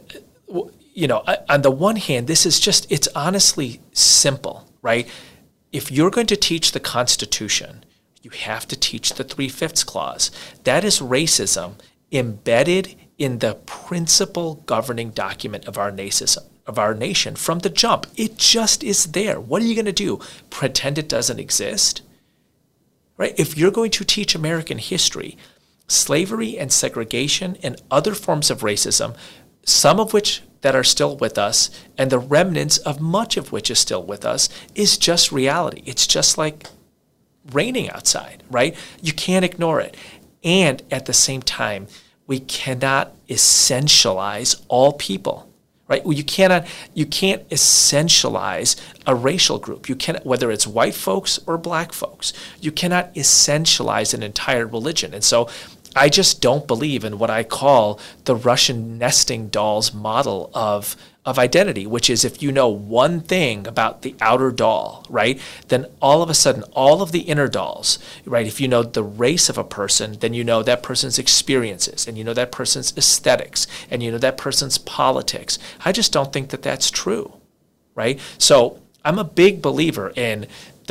on the one hand, it's honestly simple, right? If you're going to teach the Constitution, you have to teach the 3/5 clause. That is racism embedded in the principal governing document of our nation from the jump. It just is there. What are you going to do? Pretend it doesn't exist? Right? If you're going to teach American history, slavery and segregation and other forms of racism, some of which that are still with us, and the remnants of much of which is still with us, is just reality. It's just like raining outside, right? You can't ignore it. And at the same time, we cannot essentialize all people. Right? Well, you can't essentialize a racial group. You cannot, whether it's white folks or black folks, you cannot essentialize an entire religion. And so I just don't believe in what I call the Russian nesting dolls model of identity, which is if you know one thing about the outer doll, right, then all of a sudden all of the inner dolls, right, if you know the race of a person, then you know that person's experiences, and you know that person's aesthetics, and you know that person's politics. I just don't think that that's true, right? So I'm a big believer in the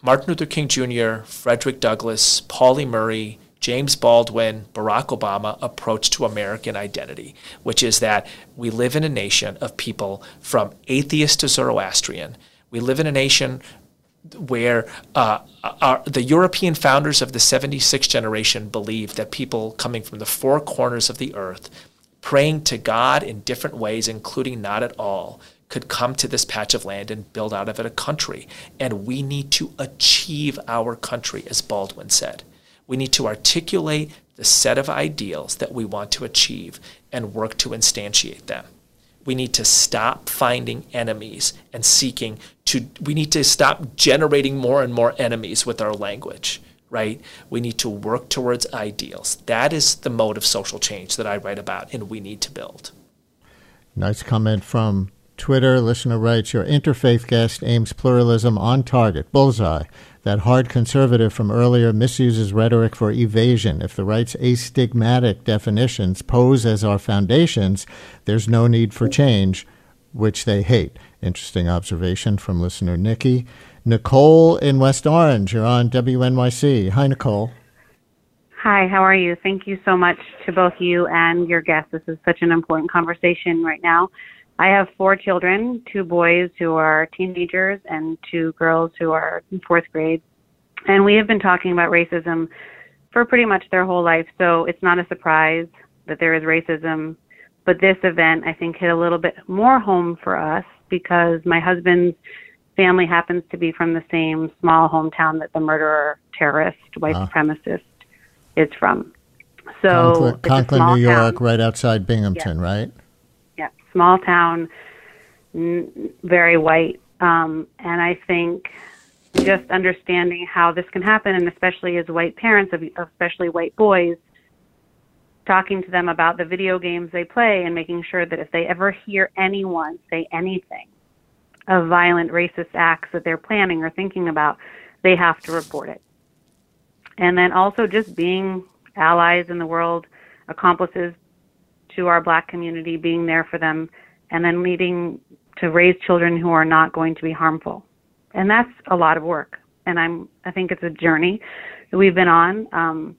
Martin Luther King Jr., Frederick Douglass, Pauli Murray, James Baldwin, Barack Obama approach to American identity, which is that we live in a nation of people from atheist to Zoroastrian. We live in a nation where the European founders of the 76th generation believed that people coming from the four corners of the earth, praying to God in different ways, including not at all, could come to this patch of land and build out of it a country. And we need to achieve our country, as Baldwin said. We need to articulate the set of ideals that we want to achieve and work to instantiate them. We need to stop finding enemies and we need to stop generating more and more enemies with our language, right? We need to work towards ideals. That is the mode of social change that I write about and we need to build. Nice comment from Twitter. Listener writes, your interfaith guest aims pluralism on target. Bullseye. That hard conservative from earlier misuses rhetoric for evasion. If the right's astigmatic definitions pose as our foundations, there's no need for change, which they hate. Interesting observation from listener Nikki. Nicole in West Orange, you're on WNYC. Hi, Nicole. Hi, how are you? Thank you so much to both you and your guests. This is such an important conversation right now. I have 4 children, 2 boys who are teenagers and 2 girls who are in 4th grade. And we have been talking about racism for pretty much their whole life, so it's not a surprise that there is racism. But this event, I think, hit a little bit more home for us because my husband's family happens to be from the same small hometown that the murderer, terrorist, white supremacist is from. So Conklin, New York, right outside Binghamton, right? Yeah, small town, very white. And I think just understanding how this can happen, and especially as white parents, especially white boys, talking to them about the video games they play and making sure that if they ever hear anyone say anything of violent racist acts that they're planning or thinking about, they have to report it. And then also just being allies in the world, accomplices to our Black community, being there for them, and then leading to raise children who are not going to be harmful. And that's a lot of work. And I think it's a journey that we've been on.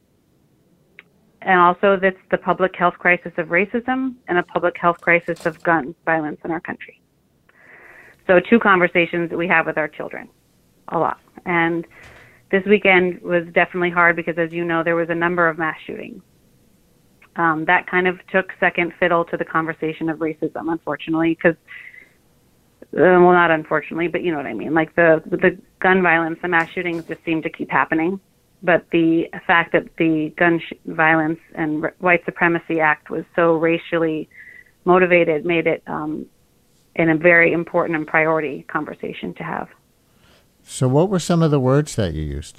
And also that's the public health crisis of racism and a public health crisis of gun violence in our country. So 2 conversations that we have with our children, a lot. And this weekend was definitely hard because, as you know, there was a number of mass shootings. That kind of took second fiddle to the conversation of racism, unfortunately, because, well, not unfortunately, but you know what I mean. Like the gun violence, the mass shootings just seem to keep happening. But the fact that the gun violence and white supremacy act was so racially motivated made it in a very important and priority conversation to have. So what were some of the words that you used?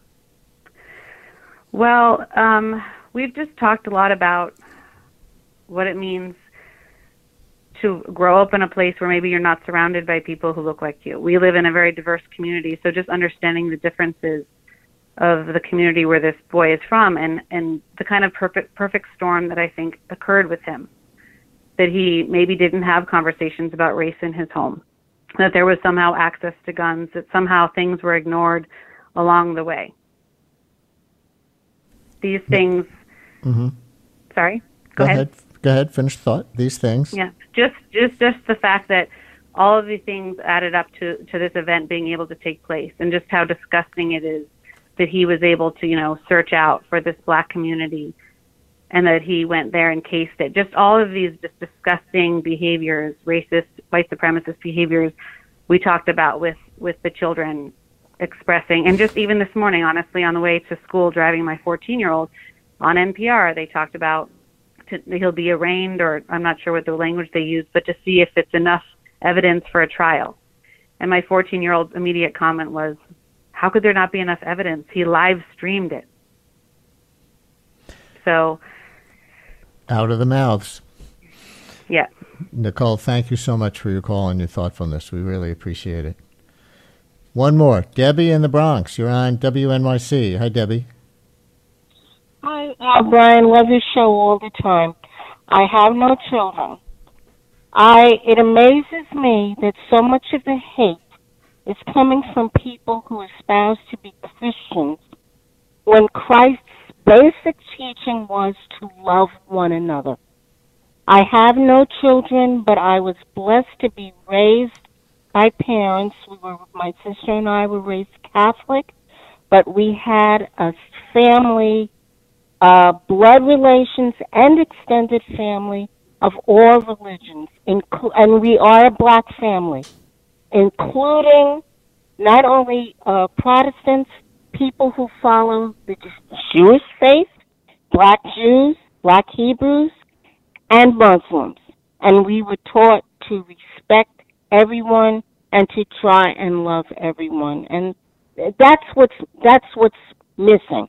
Well, we've just talked a lot about what it means to grow up in a place where maybe you're not surrounded by people who look like you. We live in a very diverse community, so just understanding the differences of the community where this boy is from and the kind of perfect storm that I think occurred with him, that he maybe didn't have conversations about race in his home, that there was somehow access to guns, that somehow things were ignored along the way. These things, sorry, go ahead. Go ahead, finish the thought. These things. Yeah, just the fact that all of these things added up to this event being able to take place, and just how disgusting it is that he was able to, search out for this Black community, and that he went there and cased it. Just all of these just disgusting behaviors, racist, white supremacist behaviors we talked about with the children expressing. And just even this morning, honestly, on the way to school, driving my 14-year-old on NPR, they talked about he'll be arraigned, or I'm not sure what the language they used, but to see if it's enough evidence for a trial. And my 14-year-old's immediate comment was, how could there not be enough evidence? He live streamed it. So, out of the mouths. Yeah. Nicole, thank you so much for your call and your thoughtfulness. We really appreciate it. One more. Debbie in the Bronx. You're on WNYC. Hi, Debbie. Hi, Brian. Love your show all the time. I have no children. It amazes me that so much of the hate is coming from people who espouse to be Christians when Christ's basic teaching was to love one another. I have no children, but I was blessed to be raised by parents. My sister and I were raised Catholic, but we had a family, blood relations and extended family of all religions, and we are a black family, including not only Protestants, people who follow the Jewish faith, black Jews, black Hebrews, and Muslims. And we were taught to respect everyone and to try and love everyone. And that's what's missing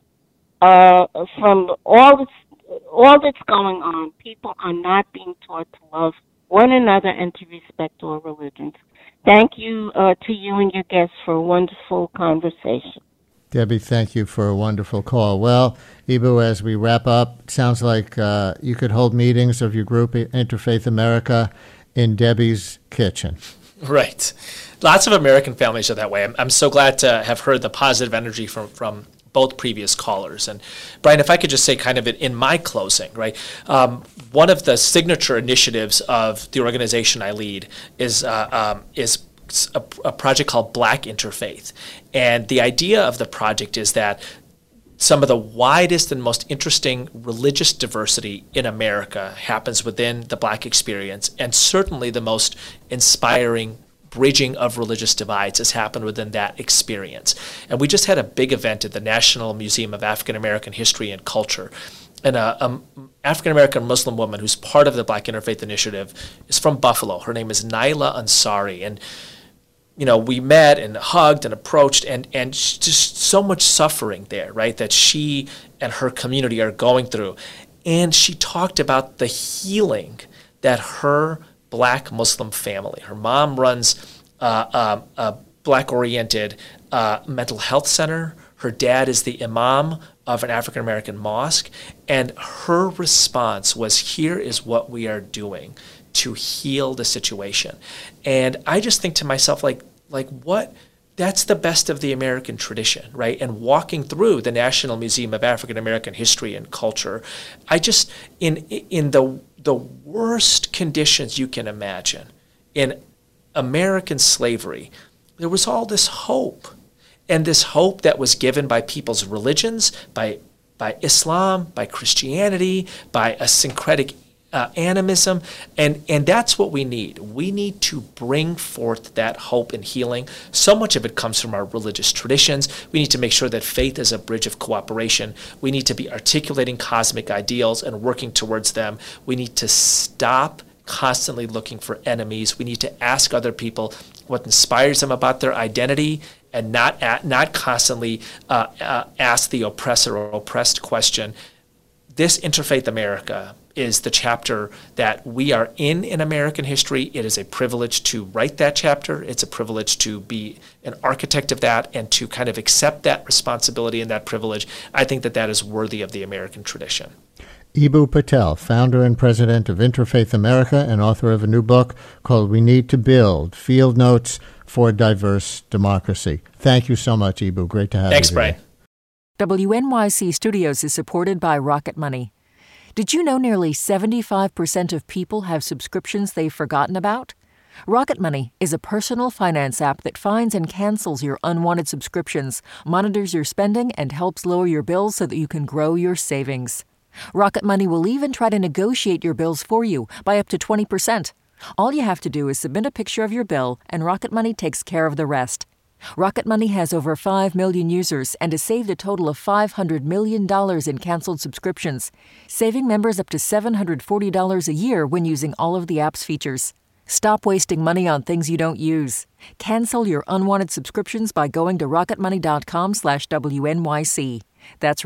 from all that's going on. People are not being taught to love one another and to respect all religions. Thank you to you and your guests for a wonderful conversation. Debbie, thank you for a wonderful call. Well, Ibu, as we wrap up, it sounds like you could hold meetings of your group, Interfaith America, in Debbie's kitchen. Right. Lots of American families are that way. I'm so glad to have heard the positive energy from both previous callers. And Brian, if I could just say kind of in my closing, right, one of the signature initiatives of the organization I lead is a project called Black Interfaith. And the idea of the project is that some of the widest and most interesting religious diversity in America happens within the Black experience, and certainly the most inspiring bridging of religious divides has happened within that experience. And we just had a big event at the National Museum of African American History and Culture. And an African-American Muslim woman who's part of the Black Interfaith Initiative is from Buffalo. Her name is Naila Ansari. And you know, we met and hugged and approached, and just so much suffering there, right, that she and her community are going through. And she talked about the healing that her Black Muslim family, her mom runs a Black-oriented mental health center. Her dad is the imam of an African-American mosque. And her response was, here is what we are doing to heal the situation. And I just think to myself, like what? That's the best of the American tradition, right? And walking through the National Museum of African American History and Culture, I just, in the worst conditions you can imagine, in American slavery, there was all this hope. And this hope that was given by people's religions, by Islam, by Christianity, by a syncretic animism, and that's what we need. We need to bring forth that hope and healing. So much of it comes from our religious traditions. We need to make sure that faith is a bridge of cooperation. We need to be articulating cosmic ideals and working towards them. We need to stop constantly looking for enemies. We need to ask other people what inspires them about their identity, and not constantly ask the oppressor or oppressed question. This Interfaith America is the chapter that we are in American history. It is a privilege to write that chapter. It's a privilege to be an architect of that and to kind of accept that responsibility and that privilege. I think that is worthy of the American tradition. Ibu Patel, founder and president of Interfaith America and author of a new book called We Need to Build, Field Notes for Diverse Democracy. Thank you so much, Ibu. Great to have you. Thanks, Brian. WNYC Studios is supported by Rocket Money. Did you know nearly 75% of people have subscriptions they've forgotten about? Rocket Money is a personal finance app that finds and cancels your unwanted subscriptions, monitors your spending, and helps lower your bills so that you can grow your savings. Rocket Money will even try to negotiate your bills for you by up to 20%. All you have to do is submit a picture of your bill, and Rocket Money takes care of the rest. Rocket Money has over 5 million users and has saved a total of $500 million in canceled subscriptions, saving members up to $740 a year when using all of the app's features. Stop wasting money on things you don't use. Cancel your unwanted subscriptions by going to rocketmoney.com/WNYC. That's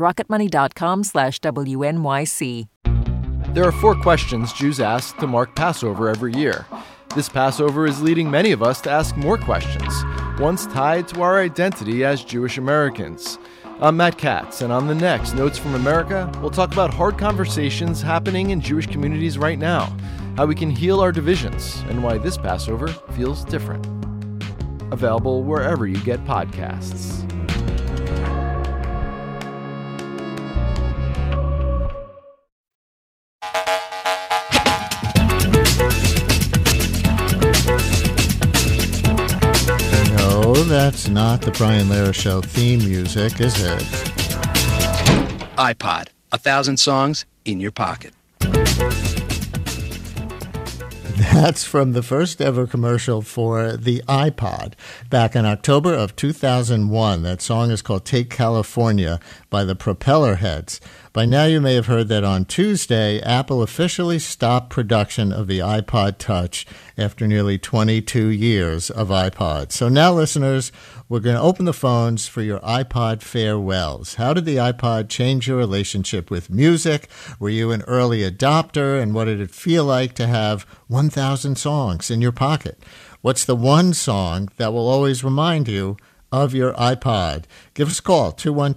rocketmoney.com/WNYC. There are 4 questions Jews ask to mark Passover every year. This Passover is leading many of us to ask more questions, ones tied to our identity as Jewish Americans. I'm Matt Katz, and on the next Notes from America, we'll talk about hard conversations happening in Jewish communities right now, how we can heal our divisions, and why this Passover feels different. available wherever you get podcasts. No, that's not the Brian Lehrer Show theme music, is it? iPod, 1,000 songs in your pocket. That's from the first ever commercial for the iPod back in October of 2001. That song is called Take California by the Propellerheads. By now you may have heard that on Tuesday, Apple officially stopped production of the iPod Touch after nearly 22 years of iPods. So now, listeners, we're going to open the phones for your iPod farewells. How did the iPod change your relationship with music? Were you an early adopter? And what did it feel like to have 1,000 songs in your pocket? What's the one song that will always remind you of your iPod? Give us a call,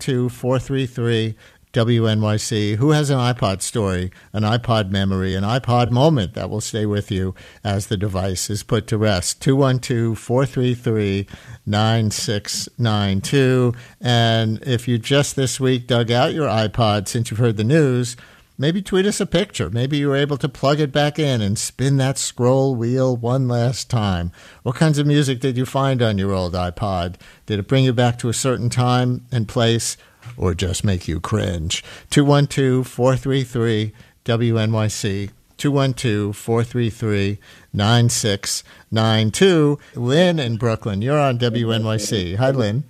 212-433-WNYC. Who has an iPod story, an iPod memory, an iPod moment that will stay with you as the device is put to rest? 212-433-9692. And if you just this week dug out your iPod since you've heard the news, maybe tweet us a picture. Maybe you were able to plug it back in and spin that scroll wheel one last time. What kinds of music did you find on your old iPod? Did it bring you back to a certain time and place, or just make you cringe? 212-433-WNYC. 212-433-9692. Lynn in Brooklyn, you're on WNYC. Hi, Lynn.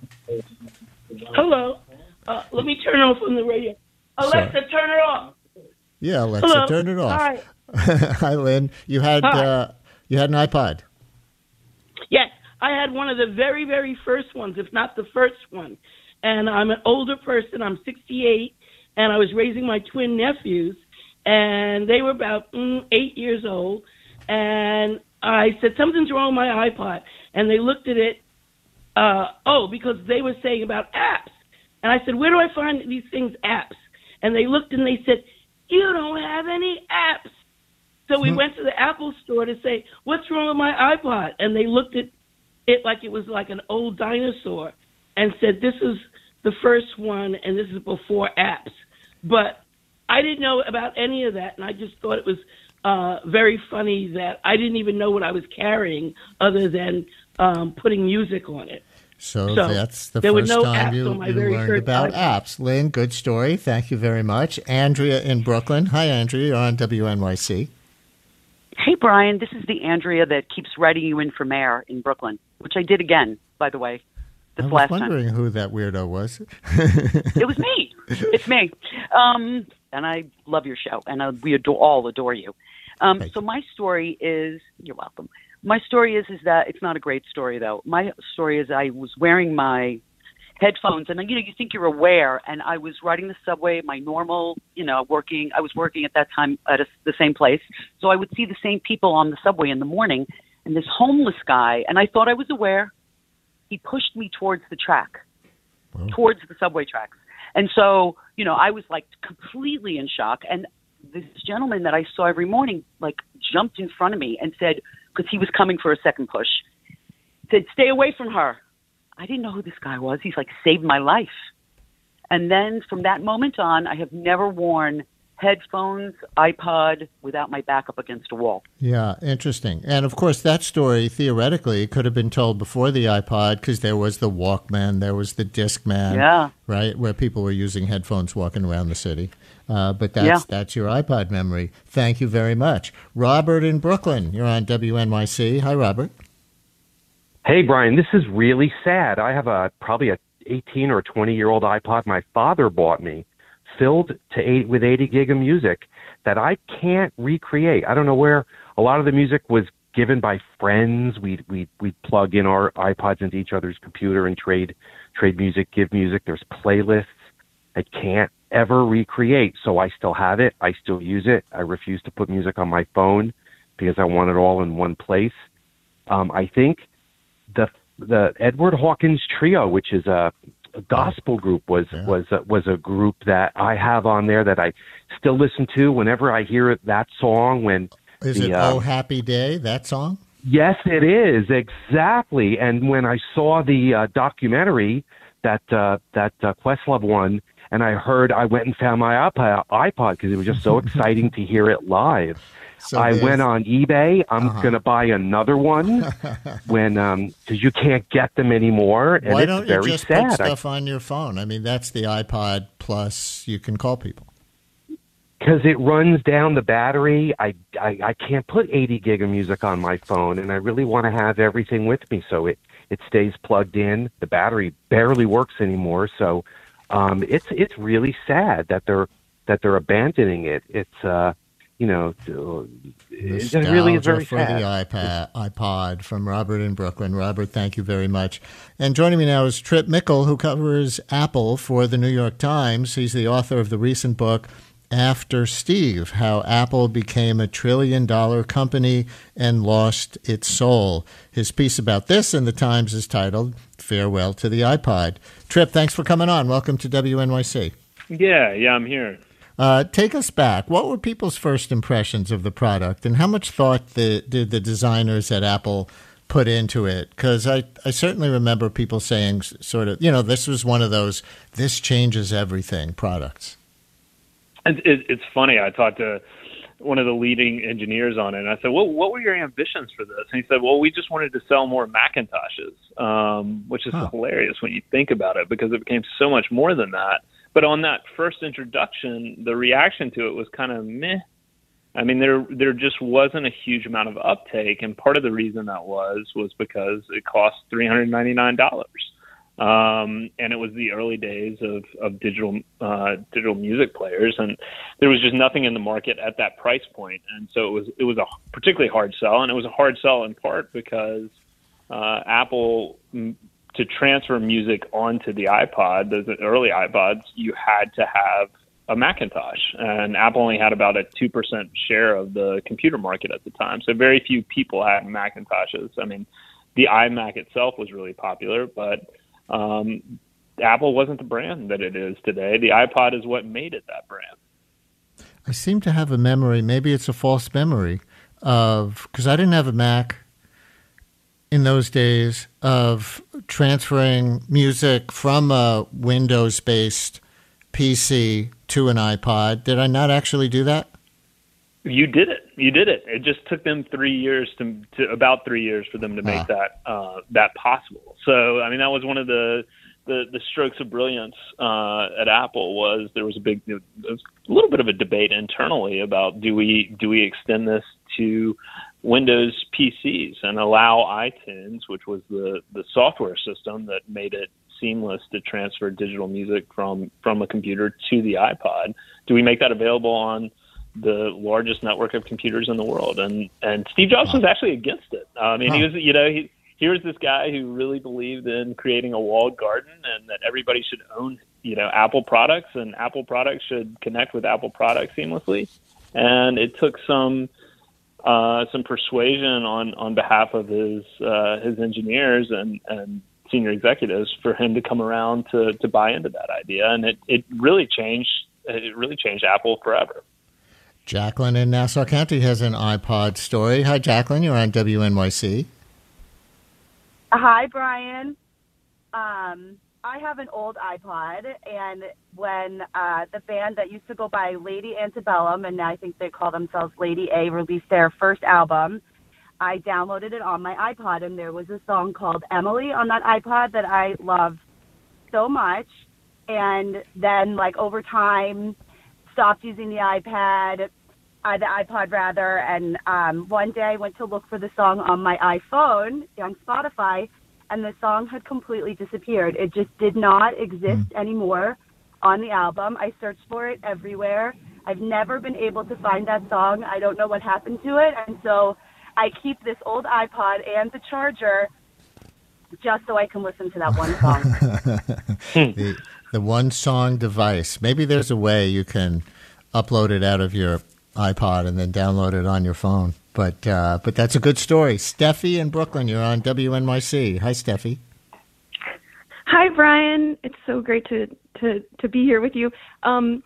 Hello. Let me turn off on the radio. Alexa, turn it off. Yeah, Alexa, Hello. turn it off. Hi. Hi, Lynn. You had an iPod. Yes, I had one of the very, very first ones, if not the first one. And I'm an older person. I'm 68, and I was raising my twin nephews, and they were about 8 years old. And I said, something's wrong with my iPod. And they looked at it, because they were saying about apps. And I said, where do I find these things, apps? And they looked and they said, you don't have any apps. So we went to the Apple store to say, what's wrong with my iPod? And they looked at it like it was like an old dinosaur and said, this is the first one and this is before apps. But I didn't know about any of that, and I just thought it was very funny that I didn't even know what I was carrying other than putting music on it. So that's the there first were no time apps you on my learned very first about iPod. apps. Lynn, good story. Thank you very much. Andrea in Brooklyn. Hi, Andrea. You're on WNYC. Hey, Brian. This is the Andrea that keeps writing you in for mayor in Brooklyn, which I did again, by the way, I was last wondering time. who that weirdo was. It was me. It's me. And I love your show, and we all adore you. So my story is, you're welcome. My story is that it's not a great story, though. My story is I was wearing my headphones, and, you think you're aware, and I was riding the subway, my normal, working. I was working at that time at the same place, so I would see the same people on the subway in the morning, and this homeless guy, and I thought I was aware, he pushed me towards the track, towards the subway tracks. And so, I was like completely in shock, and this gentleman that I saw every morning, jumped in front of me and said, because he was coming for a second push, said, stay away from her. I didn't know who this guy was. He's saved my life. And then from that moment on, I have never worn headphones, iPod, without my back up against a wall. Yeah, interesting. And, of course, that story, theoretically, could have been told before the iPod because there was the Walkman, there was the Discman, right, where people were using headphones walking around the city. But that's your iPod memory. Thank you very much. Robert in Brooklyn, you're on WNYC. Hi, Robert. Hey, Brian, this is really sad. I have probably a 18 or 20-year-old iPod my father bought me, filled with 80 gig of music that I can't recreate. I don't know where a lot of the music was given by friends. We'd plug in our iPods into each other's computer and trade music, give music. There's playlists I can't ever recreate. So I still have it. I still use it. I refuse to put music on my phone because I want it all in one place. I think the Edward Hawkins Trio, which is a gospel group, was a group that I have on there that I still listen to whenever I hear that song. Is it Oh Happy Day, that song? Yes, it is, exactly. And when I saw the documentary, that Questlove one, and I went and found my iPod because it was just so exciting to hear it live. So I went on eBay. I'm going to buy another one because you can't get them anymore. And Why it's don't very you just sad. put stuff on your phone? I mean, that's the iPod plus you can call people. Because it runs down the battery. I can't put 80 gig of music on my phone, and I really want to have everything with me so it stays plugged in. The battery barely works anymore, so it's really sad that they're abandoning it. It's it really is very for sad. The iPod from Robert in Brooklyn. Robert, thank you very much. And joining me now is Trip Mickle, who covers Apple for the New York Times. He's the author of the recent book, After Steve, How Apple Became a $1 Trillion Company and Lost Its Soul. His piece about this in the Times is titled, Farewell to the iPod. Trip, thanks for coming on. Welcome to WNYC. Yeah, I'm here. Take us back. What were people's first impressions of the product, and how much thought did the designers at Apple put into it? Because I certainly remember people saying sort of, this was one of those, this changes everything products. It's funny. I talked to one of the leading engineers on it, and I said, well, what were your ambitions for this? And he said, well, we just wanted to sell more Macintoshes, which is hilarious when you think about it, because it became so much more than that. But on that first introduction, the reaction to it was kind of meh. I mean, there just wasn't a huge amount of uptake, and part of the reason that was because it cost $399. And it was the early days of digital music players, and there was just nothing in the market at that price point. And so it was a particularly hard sell, and it was a hard sell in part because Apple, to transfer music onto the iPod, those early iPods, you had to have a Macintosh, and Apple only had about a 2% share of the computer market at the time. So very few people had Macintoshes. I mean, the iMac itself was really popular, but Apple wasn't the brand that it is today. The iPod is what made it that brand. I seem to have a memory, maybe it's a false memory, because I didn't have a Mac in those days, of transferring music from a Windows-based PC to an iPod. Did I not actually do that? You did it. It just took them 3 years to about 3 years for them to make that possible. So, I mean, that was one of the strokes of brilliance at Apple. Was there was a little bit of a debate internally about do we extend this to Windows PCs and allow iTunes, which was the software system that made it seamless to transfer digital music from a computer to the iPod. Do we make that available on the largest network of computers in the world? And Steve Jobs was actually against it. I mean, he was, he was this guy who really believed in creating a walled garden and that everybody should own, Apple products, and Apple products should connect with Apple products seamlessly. And it took some persuasion on behalf of his engineers and senior executives for him to come around to buy into that idea, and it really changed Apple forever. Jacqueline in Nassau County has an iPod story. Hi, Jacqueline. You're on WNYC. Hi, Brian. I have an old iPod, and when the band that used to go by Lady Antebellum, and now I think they call themselves Lady A, released their first album, I downloaded it on my iPod, and there was a song called Emily on that iPod that I loved so much. And then, over time, stopped using the iPod rather, and one day I went to look for the song on my iPhone, on Spotify, and the song had completely disappeared. It just did not exist anymore on the album. I searched for it everywhere. I've never been able to find that song. I don't know what happened to it, and so I keep this old iPod and the charger just so I can listen to that one song. the one song device. Maybe there's a way you can upload it out of your iPod and then download it on your phone. But that's a good story. Steffi in Brooklyn, you're on WNYC. Hi, Steffi. Hi, Brian. It's so great to be here with you.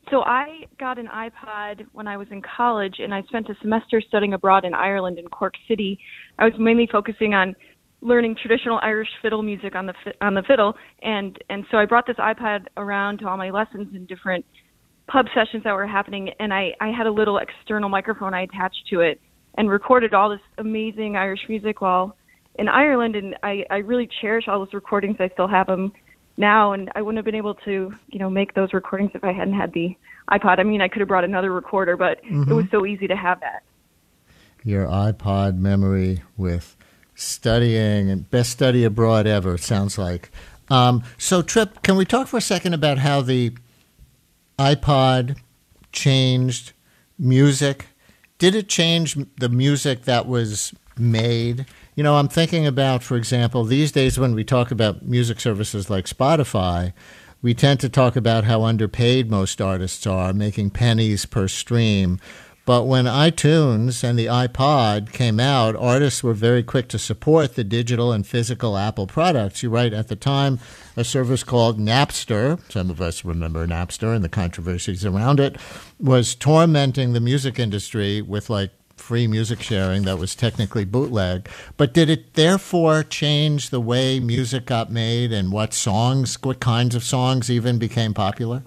So I got an iPod when I was in college, and I spent a semester studying abroad in Ireland in Cork City. I was mainly focusing on learning traditional Irish fiddle music on the fiddle, and so I brought this iPod around to all my lessons and different pub sessions that were happening, and I had a little external microphone I attached to it and recorded all this amazing Irish music while in Ireland, and I really cherish all those recordings. I still have them now, and I wouldn't have been able to, make those recordings if I hadn't had the iPod. I mean, I could have brought another recorder, but it was so easy to have that. Your iPod memory with studying and best study abroad ever, it sounds like. So, Trip, can we talk for a second about how the iPod changed music? Did it change the music that was made? I'm thinking about, for example, these days when we talk about music services like Spotify, we tend to talk about how underpaid most artists are, making pennies per stream. But when iTunes and the iPod came out, artists were very quick to support the digital and physical Apple products. You write, at the time, a service called Napster, some of us remember Napster and the controversies around it, was tormenting the music industry with free music sharing that was technically bootleg. But did it therefore change the way music got made and what kinds of songs even became popular?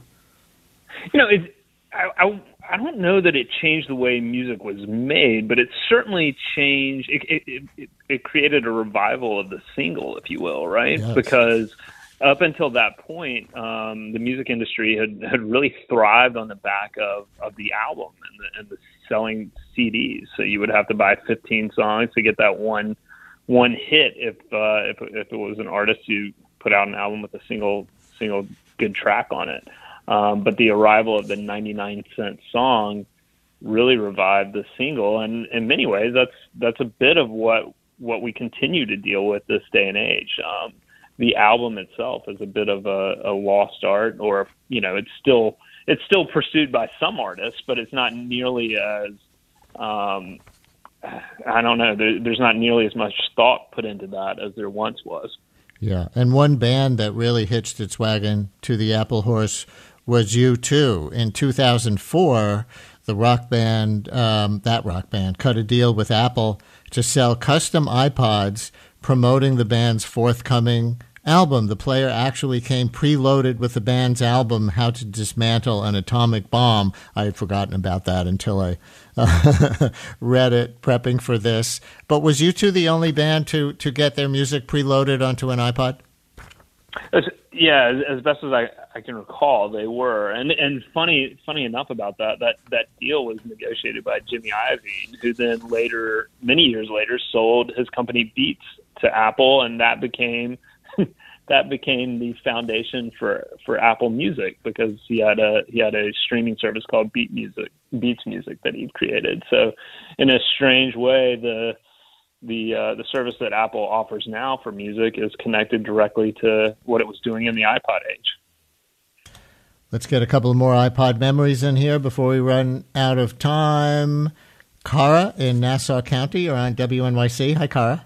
I don't know that it changed the way music was made, but it certainly changed. It created a revival of the single, if you will, right? Yes. Because up until that point, the music industry had really thrived on the back of the album and the selling CDs. So you would have to buy 15 songs to get that one hit if it was an artist who put out an album with a single good track on it. But the arrival of the 99-cent song really revived the single, and in many ways, that's a bit of what we continue to deal with this day and age. The album itself is a bit of a lost art, or it's still pursued by some artists, but it's not nearly as I don't know. There's not nearly as much thought put into that as there once was. Yeah, and one band that really hitched its wagon to the Apple horse was U2. In 2004, the rock band cut a deal with Apple to sell custom iPods promoting the band's forthcoming album. The player actually came preloaded with the band's album, How to Dismantle an Atomic Bomb. I had forgotten about that until I read it prepping for this. But was U2 the only band to get their music preloaded onto an iPod? Yeah, as best as I can recall, they were. And funny enough about that deal was negotiated by Jimmy Iovine, who then many years later, sold his company Beats to Apple, and that became the foundation for Apple Music, because he had a streaming service called Beats Music that he'd created. So in a strange way, the service that Apple offers now for music is connected directly to what it was doing in the iPod age. Let's get a couple more iPod memories in here before we run out of time. Cara in Nassau County, you're on WNYC. Hi, Cara.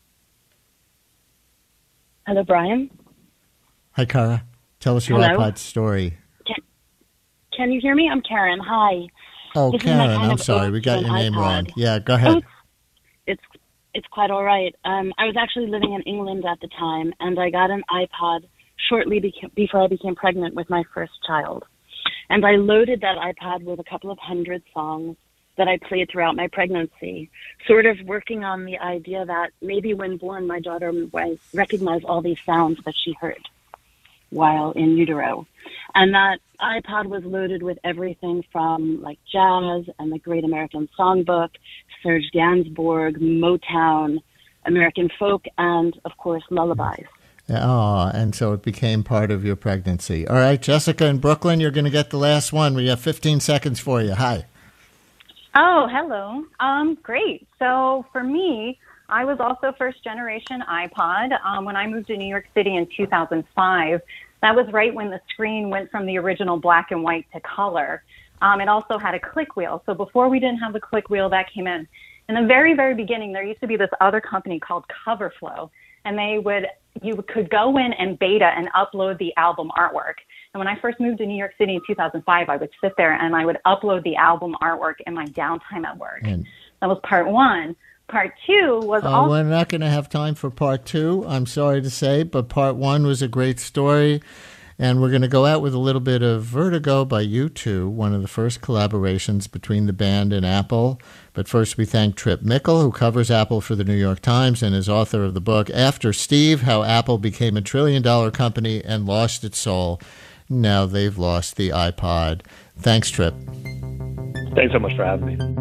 Hello, Brian. Hi, Cara. Tell us your Hello. iPod story. Can you hear me? I'm Karen. Hi. Oh, This is Karen, my kind I'm of sorry. We got your name iPod. wrong. Yeah, go ahead. It's quite all right. I was actually living in England at the time, and I got an iPod shortly before I became pregnant with my first child. And I loaded that iPod with a couple of hundred songs that I played throughout my pregnancy, sort of working on the idea that maybe when born, my daughter might recognize all these sounds that she heard while in utero. And that iPod was loaded with everything from jazz and the Great American Songbook, Serge Gainsbourg, Motown, American folk, and of course lullabies. Oh, and so it became part of your pregnancy. All right, Jessica in Brooklyn, you're going to get the last one. We have 15 seconds for you. Hi. Oh, hello. Great. So for me, I was also first generation iPod. When I moved to New York City in 2005, that was right when the screen went from the original black and white to color. It also had a click wheel. So before we didn't have the click wheel, that came in. In the very, very beginning, there used to be this other company called Coverflow, and you could go in and beta and upload the album artwork. And when I first moved to New York City in 2005, I would sit there and I would upload the album artwork in my downtime at work. That was part one. Part two was also... We're not going to have time for part two, I'm sorry to say, but part one was a great story. And we're going to go out with a little bit of Vertigo by U2, one of the first collaborations between the band and Apple. But first we thank Trip Mickle, who covers Apple for the New York Times and is author of the book After Steve, How Apple Became a $1 Trillion Company and Lost Its Soul. Now they've lost the iPod. Thanks, Trip. Thanks so much for having me.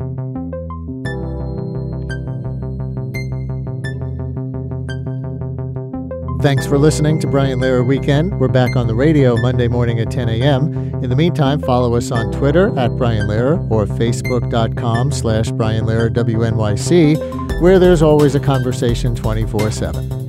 Thanks for listening to Brian Lehrer Weekend. We're back on the radio Monday morning at 10 a.m. In the meantime, follow us on Twitter at Brian Lehrer or Facebook.com/Brian Lehrer WNYC, where there's always a conversation 24/7.